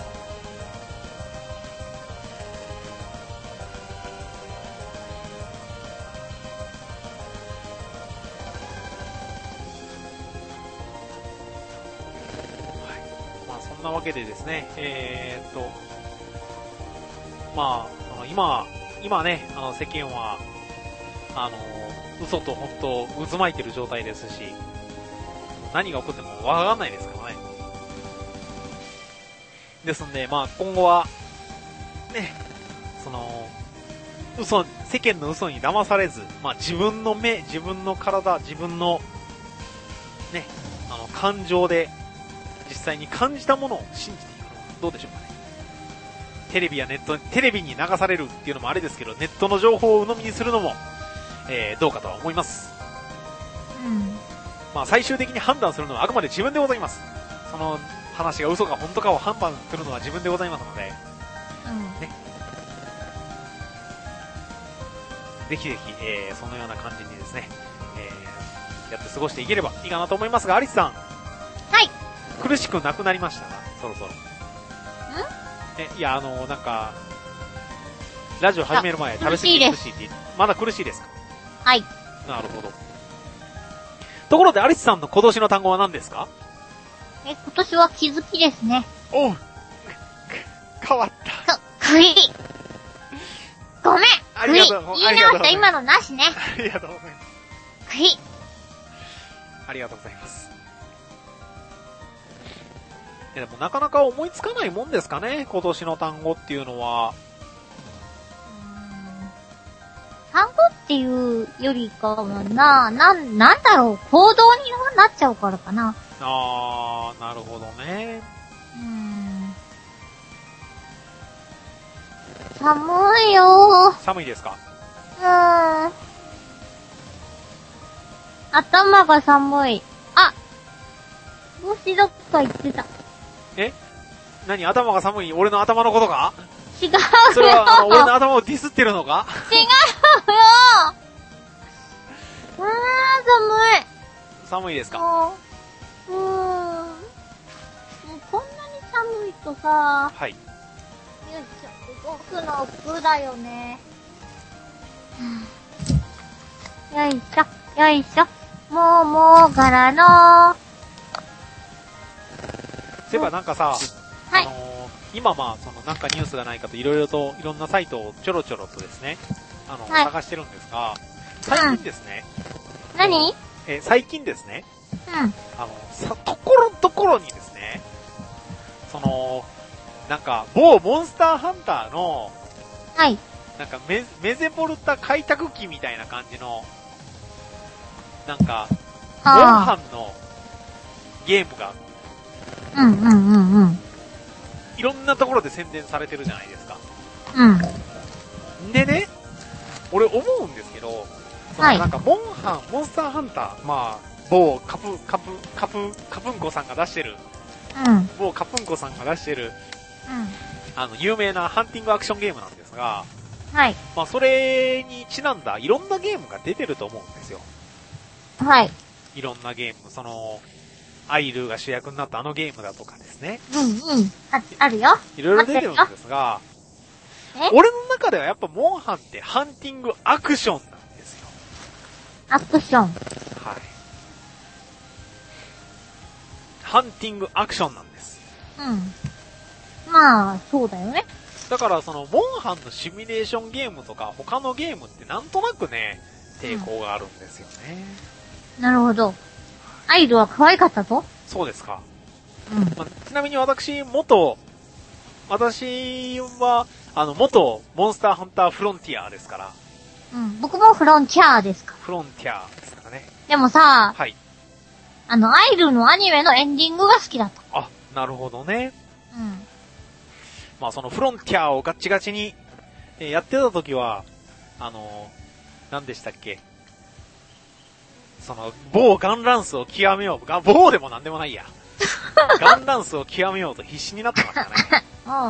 はい。まあそんなわけでですね、まあ今ね、世間は、嘘と本当渦巻いてる状態ですし、 何が起こってもわかんないですからね。ですんで、まあ今後は、ね、世間の嘘に騙されず、まあ自分の目、自分の体、自分の、ね、感情で、実際に感じたものを信じていくのはどうでしょうかね。テレビやネット、テレビに流されるっていうのもあれですけど、ネットの情報を鵜呑みにするのも、どうかとは思います。 うん。 まあ最終的に判断するのはあくまで自分でございます。その話が嘘か本当かを判断するのは自分でございますので、 うん。 ね。ぜひぜひ、そのような感じにですね、やって過ごしていければいいかなと思いますが、アリスさん。 はい。 苦しくなくなりましたか？そろそろ。いや、なんか、ラジオ始める前、食べ過ぎ苦しいって言って、まだ苦しいですか？ はい。 なるほど。ところで、アリスさんの今年の単語は何ですか？ 今年は気づきですね。 おう。変わった。 食い。ごめん。 ありがとう。 言い直した今のなしね。 ありがとうございます。 食い。 ありがとうございます。でもなかなか思いつかないもんですかね、今年の単語っていうのは。 単語っていうよりかはなんだろう、行動になっちゃうからかな。 あー、なるほどね。 寒いよー。 寒いですか？ 頭が寒い。あ、帽子どっか行ってた。 何？頭が寒い俺の頭のことか？ 違うよ。 それは俺の頭をディスってるのか？ 違うよ。寒い。 寒いですか？ もうこんなに寒いとさ、 はい。 よいしょ、動くの億劫だよね。よいしょ、よいしょ。もう柄の。 そういえばなんかさ、 はい。 今なんかニュースがないかといろんなサイトをちょろちょろとですね、 はい、 探してるんですが、最近ですね。 何？ 最近ですね。 うん。 ところどころにですね、なんか、某モンスターハンターの、 はい。 なんかメゼポルタ開拓機みたいな感じの、なんか、モンハンのゲームが、いろんなところで宣伝されてるじゃないですか。でね、俺思うんですけど、 はい。 なんかモンスターハンター、まあ、某カプンコさんが出してる、某カプンコさんが出してる、有名なハンティングアクションゲームなんですが、 はい。 まあ、それにちなんだいろんなゲームが出てると思うんですよ。 はい。 いろんなゲーム、アイルが主役になったあのゲームだとかですね。 あるよ。 いろいろ出てるんですが、俺の中ではやっぱモンハンってハンティングアクションなんですよ。 アクション。はい。 ハンティングアクションなんです。 まあ、そうだよね。 だからモンハンのシミュレーションゲームとか他のゲームってなんとなくね、抵抗があるんですよね。 なるほど。アイルは可愛かったぞ。 そうですか。まあ、ちなみに私は、元モンスターハンターフロンティアですから。 僕もフロンティアですか。 フロンティアですからね。 でもさ、 はい。 アイルのアニメのエンディングが好きだった。 あ、なるほどね。まあフロンティアをガッチガチに、やってた時は、何でしたっけ？某ガンランスを極めよう。某でもなんでもないや。ガンランスを極めようと必死になってましたね。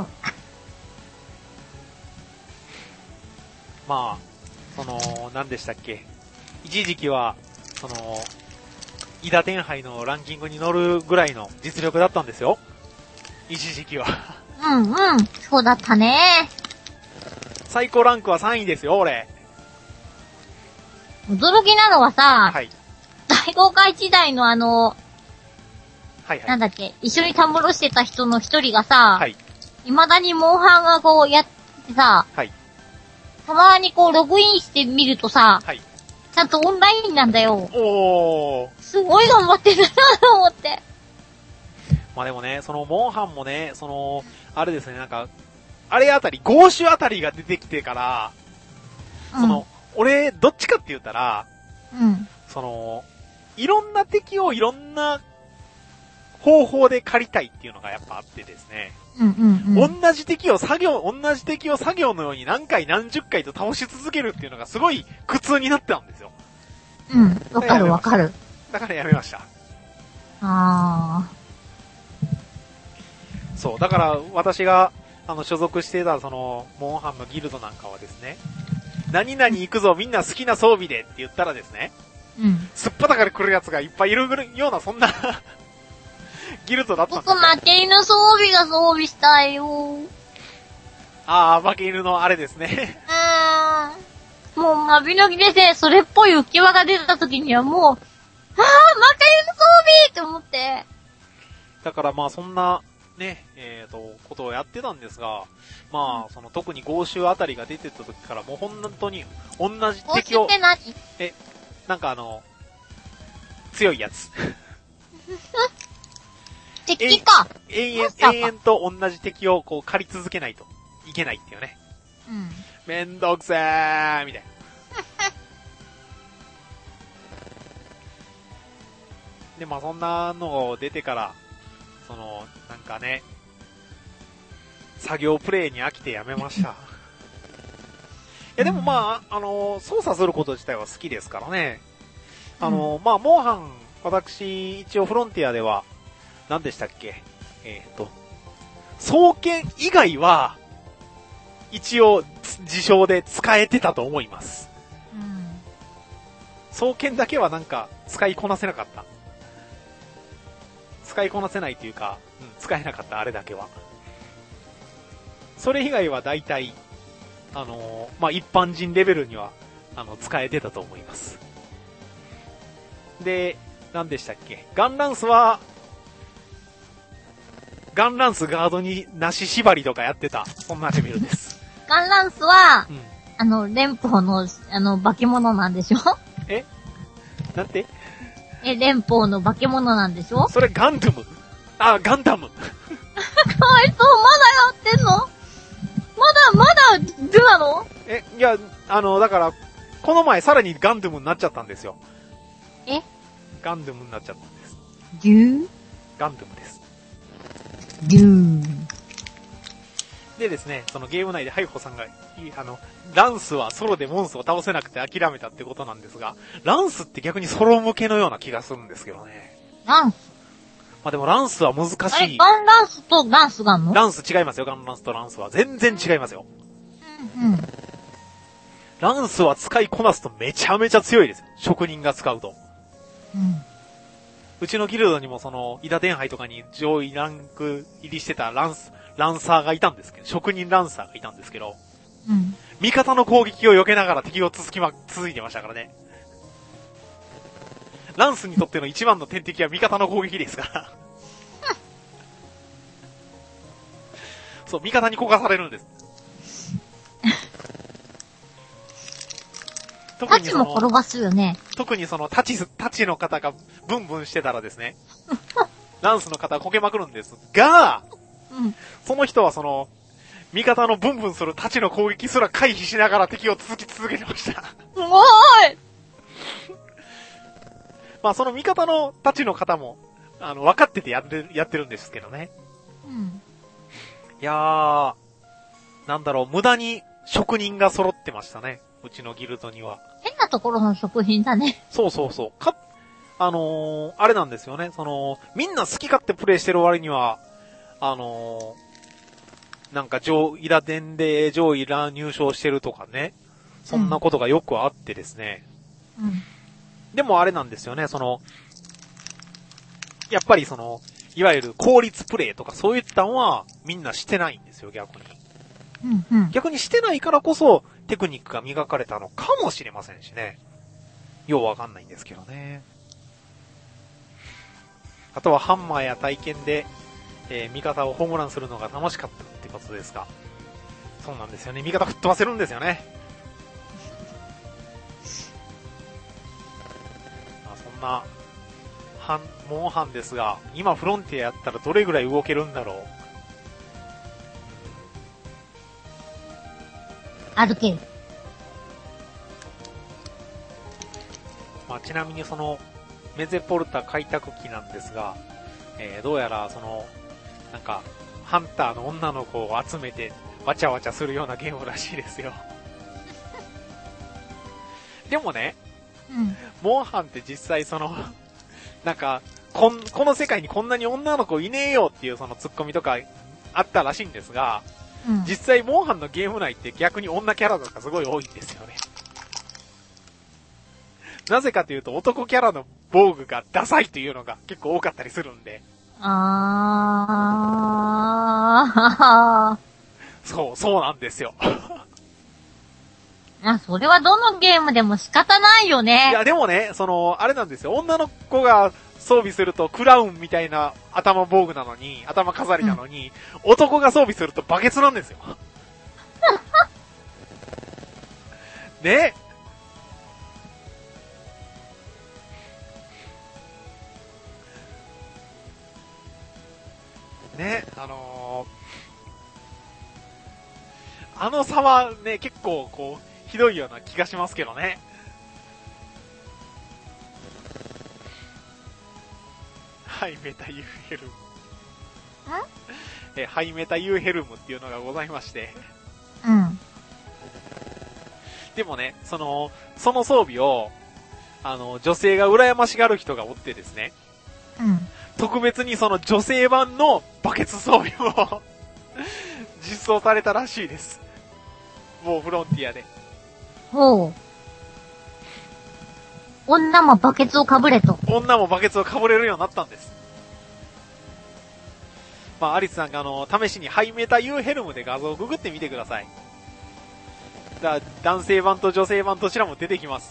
まあ、何でしたっけ？一時期は、イダテン杯のランキングに乗るぐらいの実力だったんですよ。一時期は。 そうだったね。 最高ランクは3位ですよ、俺。 驚きなのはさ、 はい。 大公開時代のはいはい。 なんだっけ、一緒にたむろしてた人の一人がさ、 はい。 未だにモンハンがこうやってさ、 はい。 たまにこうログインしてみるとさ、 はい。 ちゃんとオンラインなんだよ。 おー。 すごい頑張ってるなと思って。 まあでもね、そのモンハンもね、その、あれですね、なんか、あれあたり、ゴーシュあたりが出てきてから、その、俺、どっちかって言ったら、その、いろんな敵をいろんな方法で狩りたいっていうのがやっぱあってですね。同じ敵を作業のように何回何十回と倒し続けるっていうのがすごい苦痛になってたんですよ。 わかるわかる。 だからやめました。そう、だから私が、所属していたその、モンハンのギルドなんかはですね、何々行くぞみんな好きな装備でって言ったらですね、すっぱだから来るやつがいっぱいいるようなそんなギルドだったんですよ。 僕負け犬装備が装備したいよ。 負け犬のあれですね。 もうマビノギでね、それっぽい浮き輪が出た時にはもう、負け犬装備って思って。 だからまあそんな、ね、ことをやってたんですが、まあ、その特にゴーシュあたりが出てた時からもう本当に同じ敵を、 ゴーシュって何？ なんか強いやつ。 敵か。 延々と同じ敵をこう狩り続けないといけないっていうね。めんどくせーみたいな。で、まあそんなのを出てから、その、なんかね、作業プレイに飽きてやめました。いやでもまあ、操作すること自体は好きですからね。まあ、モンハン、私、一応フロンティアでは、何でしたっけ？双剣以外は、一応、自称で使えてたと思います。双剣だけはなんか、使いこなせなかった。使いこなせないというか、使えなかった、あれだけは。それ以外は大体、まあ、一般人レベルには、使えてたと思います。で、何でしたっけ？ガンランスは、ガードになし縛りとかやってた。そんなレベルです。 ガンランスは、連邦の、化け物なんでしょ？ なんて？ 連邦の化け物なんでしょ？ それガンダム。ガンダム。 かわいそう、まだやってんの？まだ、ドゥなの？ いや、だから、この前さらにガンダムになっちゃったんですよ。ガンダムになっちゃったんです。ガンダムです。でですね、そのゲーム内でハイホさんが、ランスはソロでモンスを倒せなくて諦めたってことなんですが、ランスって逆にソロ向けのような気がするんですけどね。 ランス？ まあでもランスは難しい。 ガンランスとランスがあんの？ ランス違いますよ、ガンランスとランスは。全然違いますよ。ランスは使いこなすとめちゃめちゃ強いですよ。職人が使うと。うちのギルドにもその、イダテンハイとかに上位ランク入りしてたランサーがいたんですけど、職人ランサーがいたんですけど、味方の攻撃を避けながら敵を続いてましたからね。ランスにとっての一番の天敵は味方の攻撃ですから。そう、味方に焦がされるんです。 タチも転ばすよね。 特にそのタチの方がブンブンしてたらですね、ランスの方はこけまくるんですが、その人はその、味方のブンブンするタチの攻撃すら回避しながら敵を続けてました。 すごい！ まあその味方のタチの方も、分かっててやってるんですけどね。いやー、なんだろう、無駄に職人が揃ってましたね。うちのギルドには。 変なところの食品だね。 そう。あれなんですよね。その、みんな好き勝手プレイしてる割には、なんかイラ伝で上位入賞してるとかね。そんなことがよくあってですね。でもあれなんですよね、その、やっぱりその、いわゆる効率プレイとかそういったのはみんなしてないんですよ、逆に。逆にしてないからこそテクニックが磨かれたのかもしれませんしね。ようわかんないんですけどね。あとはハンマーや体験で、味方をホームランするのが楽しかったってことですが。そうなんですよね。味方吹っ飛ばせるんですよね。 な、モンハンですが、今フロンティアやったらどれぐらい動けるんだろう。 歩ける。 まあ、ちなみにその、メゼポルタ開拓機なんですが、どうやらその、なんか、ハンターの女の子を集めて、わちゃわちゃするようなゲームらしいですよ。でもね、 うん。 モンハンって実際その、なんか、この世界にこんなに女の子いねえよっていうそのツッコミとかあったらしいんですが、 うん、 実際モンハンのゲーム内って逆に女キャラとかすごい多いんですよね。なぜかというと男キャラの防具がダサいというのが結構多かったりするんで。そうなんですよ。 それはどのゲームでも仕方ないよね。 いや、でもね、あれなんですよ。女の子が装備するとクラウンみたいな頭防具なのに、頭飾りなのに、男が装備するとバケツなんですよ。ね。ね、あの差はね、結構こう、ひどいような気がしますけどね。ハイメタユーヘルム。ハイメタユーヘルムっていうのがございまして。 うん。 でもね、その装備を、女性が羨ましがる人がおってですね。 うん。 特別にその女性版のバケツ装備を実装されたらしいです。もうフロンティアで。 ほう。女もバケツをかぶれと。 女もバケツをかぶれるようになったんです。まあ、アリスさんが試しにハイメタユーヘルムで画像をググってみてください。男性版と女性版どちらも出てきます。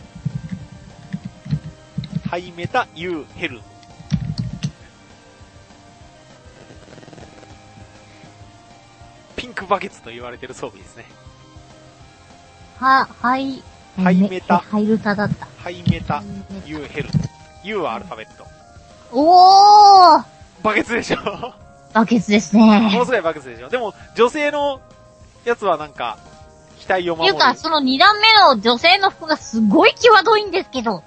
ハイメタユーヘルム。ピンクバケツと言われてる装備ですね。 ハイメタ。 ハイメタユーヘルム。U はアルファベット。 おーバケツでしょ。 バケツですね。 ものすごいバケツでしょ。でも、女性のやつはなんか、期待を守る。 っていうか、その2段目の女性の服がすごい際どいんですけど。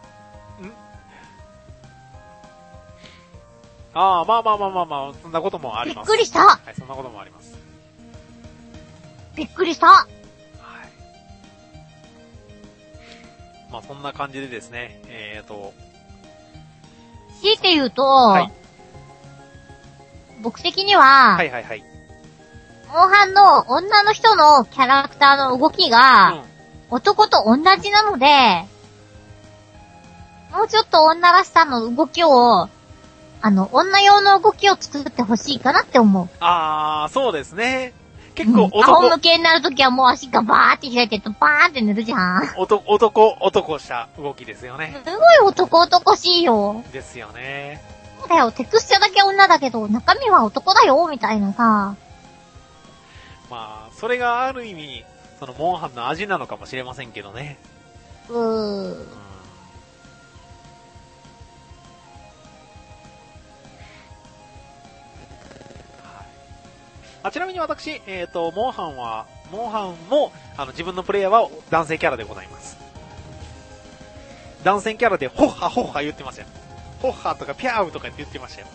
まあ、そんなこともあります。 びっくりした。 はい、そんなこともあります。 びっくりした。はい。 まあ、そんな感じでですね、 強いて言うと、 はい、 僕的には、 はい。 モンハンの女の人のキャラクターの動きが、男と同じなので、もうちょっと女らしさの動きを、女用の動きを作ってほしいかなって思う。 そうですね。結構仰向けになるときはもう足がバーって開いてバーンって寝るじゃん。 男した動きですよね。 すごい男しいよ。 ですよね。 そうだよ、テクスチャだけ女だけど、中身は男だよ、みたいなさ。 まあ、それがある意味、そのモンハンの味なのかもしれませんけどね。ちなみに私、モンハンも、自分のプレイヤーは男性キャラでございます。男性キャラで、ホッハ言ってましたよ。ホッハとかピャーウとかって言ってましたよ。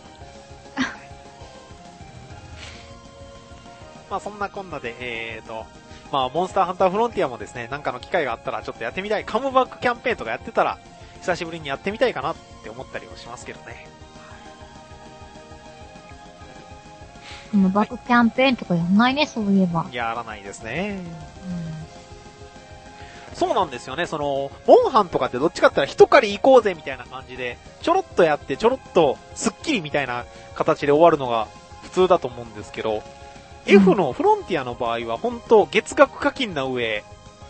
まあそんなこんなで、まあモンスターハンターフロンティアもですね、なんかの機会があったらちょっとやってみたい。カムバックキャンペーンとかやってたら、久しぶりにやってみたいかなって思ったりもしますけどね。 バックキャンペーンとかやんないね、そういえば。 やらないですね。そうなんですよね。モンハンとかってどっちかって言ったら一狩り行こうぜみたいな感じで、ちょろっとやってちょろっとスッキリみたいな形で終わるのが普通だと思うんですけど、F のフロンティアの場合は本当月額課金な上、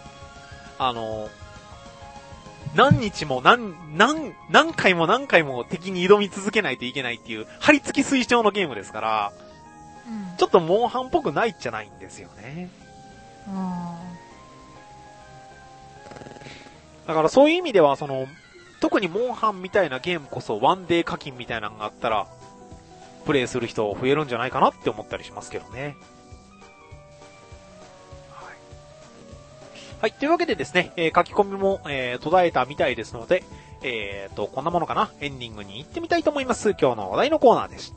何日も何回も敵に挑み続けないといけないっていう張り付き推奨のゲームですから、ちょっとモンハンっぽくないっちゃないんですよね。だからそういう意味では、 特にモンハンみたいなゲームこそワンデー課金みたいなのがあったら、プレイする人増えるんじゃないかなって思ったりしますけどね。はい。というわけでですね、書き込みも、途絶えたみたいですので、こんなものかな、エンディングに行ってみたいと思います。今日の話題のコーナーでした。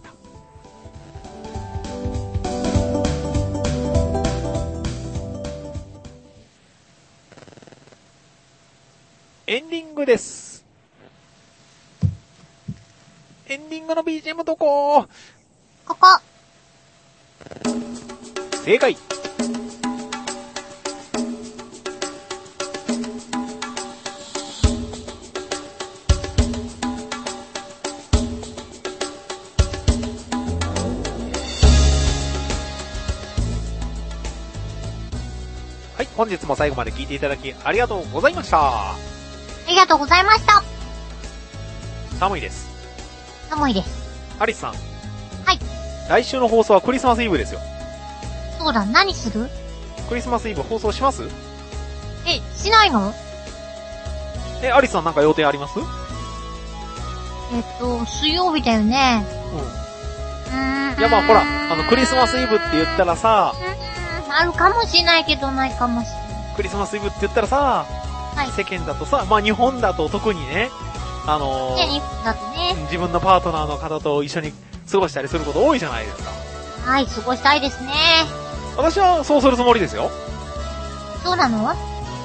エンディングです。エンディングの BGM どこ？ ここ。 正解。はい、本日も最後まで聞いていただきありがとうございました。 ありがとうございました。 寒いです。 寒いです。 アリスさん。 はい。 来週の放送はクリスマスイブですよ。 そうだ、何する？ クリスマスイブ放送します？ しないの？ アリスさんなんか予定あります？ 水曜日だよね。 いやまあほら、クリスマスイブって言ったらさ、 あるかもしれないけどないかもしれない。 クリスマスイブって言ったらさ、はい、世間だとさ、まあ日本だと特にね、 日本だとね、 自分のパートナーの方と一緒に過ごしたりすること多いじゃないですか。 はい、過ごしたいですね。 私はそうするつもりですよ。 そうなの？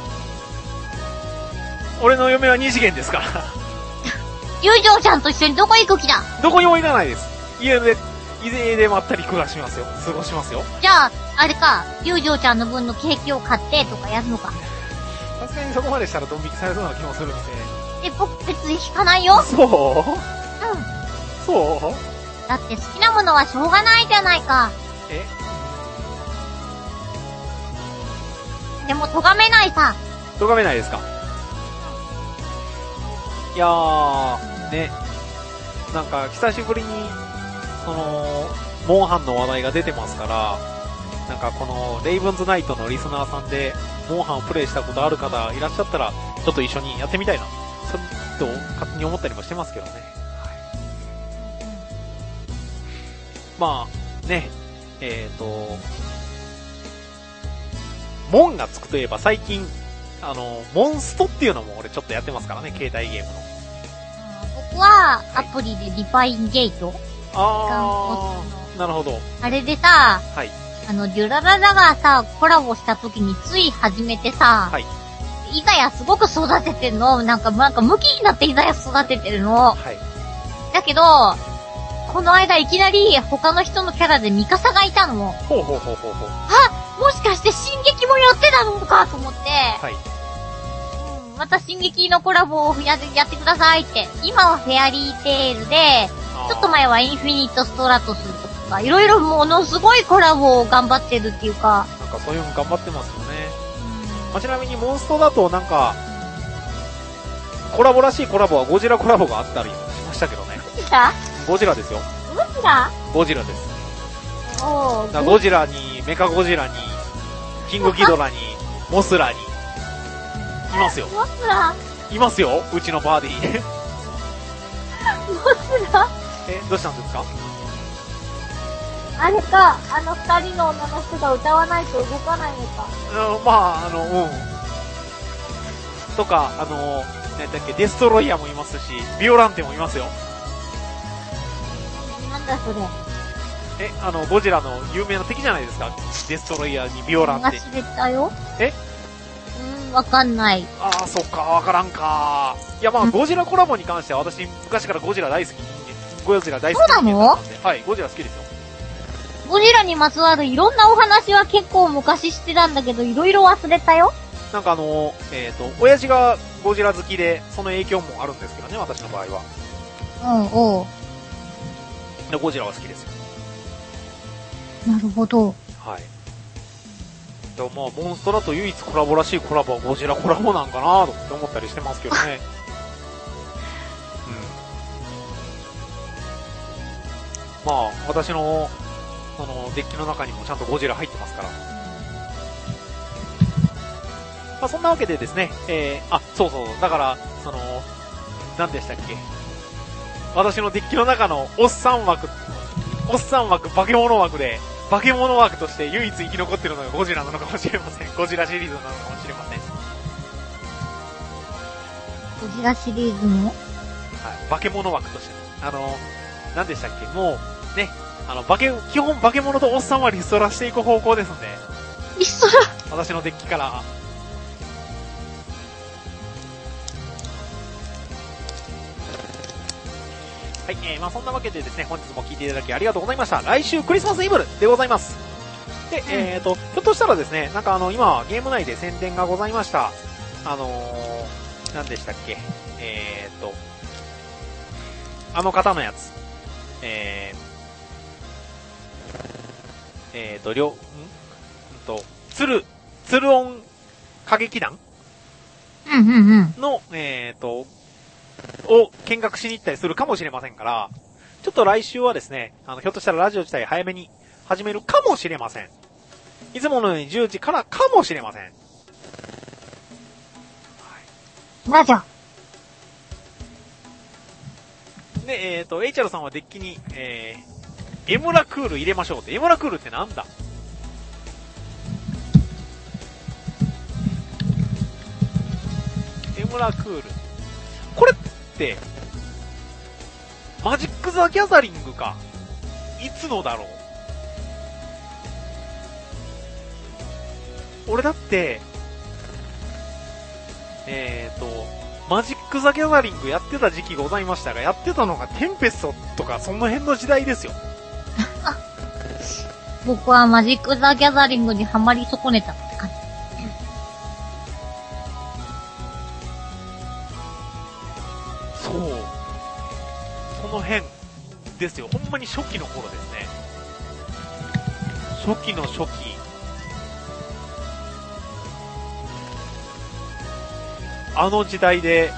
俺の嫁は二次元ですから。 友情ちゃんと一緒にどこ行く気だ？ どこにも行かないです。家でまったり過ごしますよ。 じゃあ、あれか、友情ちゃんの分のケーキを買ってとかやるのか。 さすがにそこまでしたらドン引きされそうな気もするんで。 僕別に引かないよ。 そう？そう？ だって好きなものはしょうがないじゃないか。でも咎めないさ。 咎めないですか？いやー、ね。なんか久しぶりに、モンハンの話題が出てますから、なんかこのレイブンズナイトのリスナーさんでモンハンをプレイしたことある方いらっしゃったらちょっと一緒にやってみたいなと勝手に思ったりもしてますけどね。はい、まあね、モンがつくといえば最近モンストっていうのも俺ちょっとやってますからね、携帯ゲームの。 僕はアプリでディファインゲート。 なるほど。 あれでさ、 はい。 デュラララがさ、コラボした時につい始めてさ、 はい。 イザヤすごく育ててるの。なんかムキになってイザヤ育ててるの。 はい。 だけど、この間いきなり他の人のキャラでミカサがいたの。 ほう。 あ、もしかして進撃もやってたのかと思って。 はい。 また進撃のコラボをやってくださいって。今はフェアリーテールで、ちょっと前はインフィニットストラトスとか、いろいろものすごいコラボを頑張ってるっていうか。 なんかそういうの頑張ってますよね。まあ、ちなみにモンストだとなんか、コラボらしいコラボはゴジラコラボがあったりしましたけどね。ゴジラですよ。ゴジラです。ゴジラに、メカゴジラに、キングギドラに、モスラに、いますよ。 モスラいますよ、うちのバーディー。 モスラどうしたんですか？ あれか、二人の女の人が歌わないと動かないのか。 まあ、とか、なんだっけ、デストロイヤーもいますし、ビオランテもいますよ。 なんだそれ。 ゴジラの有名な敵じゃないですか。デストロイヤーにビオランテ。 忘れたよ。わかんない。 ああ、そっか、わからんか。いや、まあ、ゴジラコラボに関しては私、昔からゴジラ大好き人間。ゴジラ大好き人間なんで。 そうなの？ はい、ゴジラ好きですよ。 ゴジラにまつわるいろんなお話は結構昔知ってたんだけど、いろいろ忘れたよ。 なんか親父がゴジラ好きで、その影響もあるんですけどね、私の場合は。で、ゴジラは好きですよ。 なるほど。 はい。でもまあ、モンストだと唯一コラボらしいコラボはゴジラコラボなんかなと思ったりしてますけどね。まあ、私の、デッキの中にもちゃんとゴジラ入ってますから。まあ、そんなわけでですね、そう、だから、 何でしたっけ、私のデッキの中のおっさん枠、化け物枠で、化け物枠として唯一生き残ってるのがゴジラなのかもしれません。ゴジラシリーズなのかもしれません。 ゴジラシリーズの、はい、 化け物枠として。何でしたっけ、もう、ね、基本化け物とおっさんはリストラしていく方向ですんで。 リストラ？ 私のデッキから。はい、まあそんなわけでですね、本日も聞いていただきありがとうございました。来週クリスマスイブでございます。で、ひょっとしたらですね、なんか今、ゲーム内で宣伝がございました。何でしたっけ、あの方のやつ。鶴音歌劇団の、を見学しに行ったりするかもしれませんから、ちょっと来週はですね、ひょっとしたらラジオ自体早めに始めるかもしれません。いつものように10時からかもしれません。はい、 ラジオ。 で、エイチャルさんはデッキに、エムラクール入れましょうって。エムラクールってなんだ？エムラクール。これって、マジック・ザ・ギャザリングか。いつのだろう。俺だって、マジック・ザ・ギャザリングやってた時期ございましたが、やってたのがテンペストとか、その辺の時代ですよ。 僕はマジック・ザ・ギャザリングにハマり損ねたって感じ。 そう。その辺ですよ。ほんまに初期の頃ですね。初期の初期。あの時代で、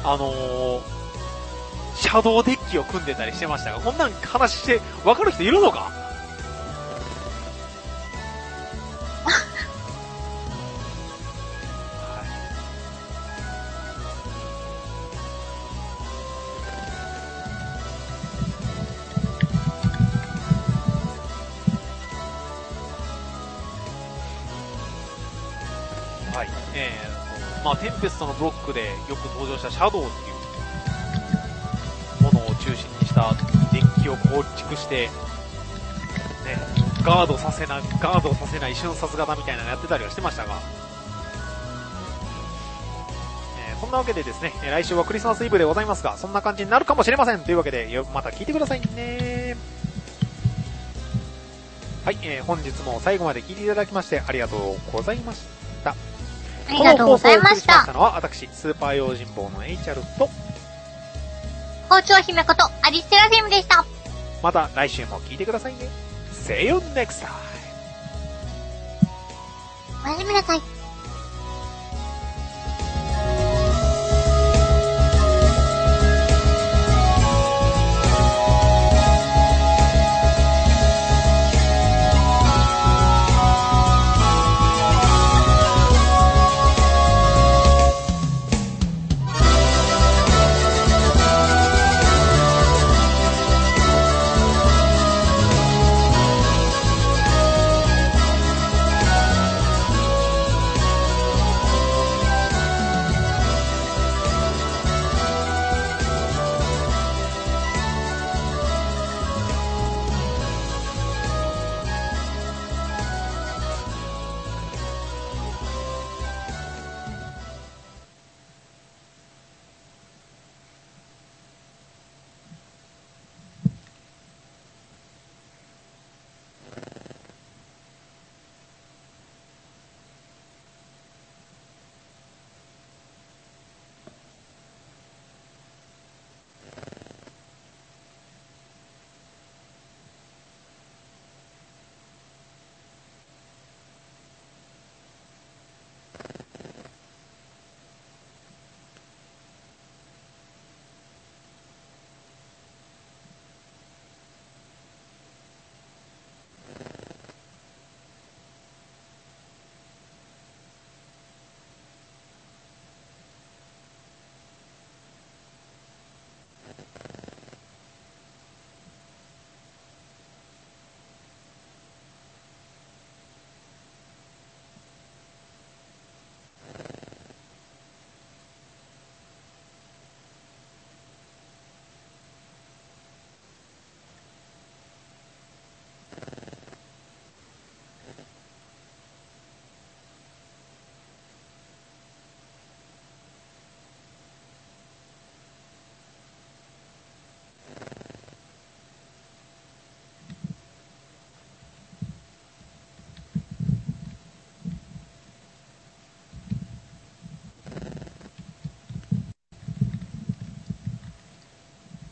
シャドウデッキを組んでたりしてましたが、こんなん話して分かる人いるのか？はい。まあ、テンペストのブロックでよく登場したシャドウっていうものを中心にしたデッキを構築して、ね、ガードさせない瞬殺型みたいなのやってたりはしてましたが、そんなわけでですね、来週はクリスマスイブでございますが、そんな感じになるかもしれません。というわけで、また聞いてくださいね。はい、本日も最後まで聞いていただきましてありがとうございました。 ありがとうございました。 この放送をお送りしましたのは私、スーパー用心棒のエイチャルと、 包丁姫ことアリステラフィムでした。 また来週も聞いてくださいね。See you next time. おやすみなさい。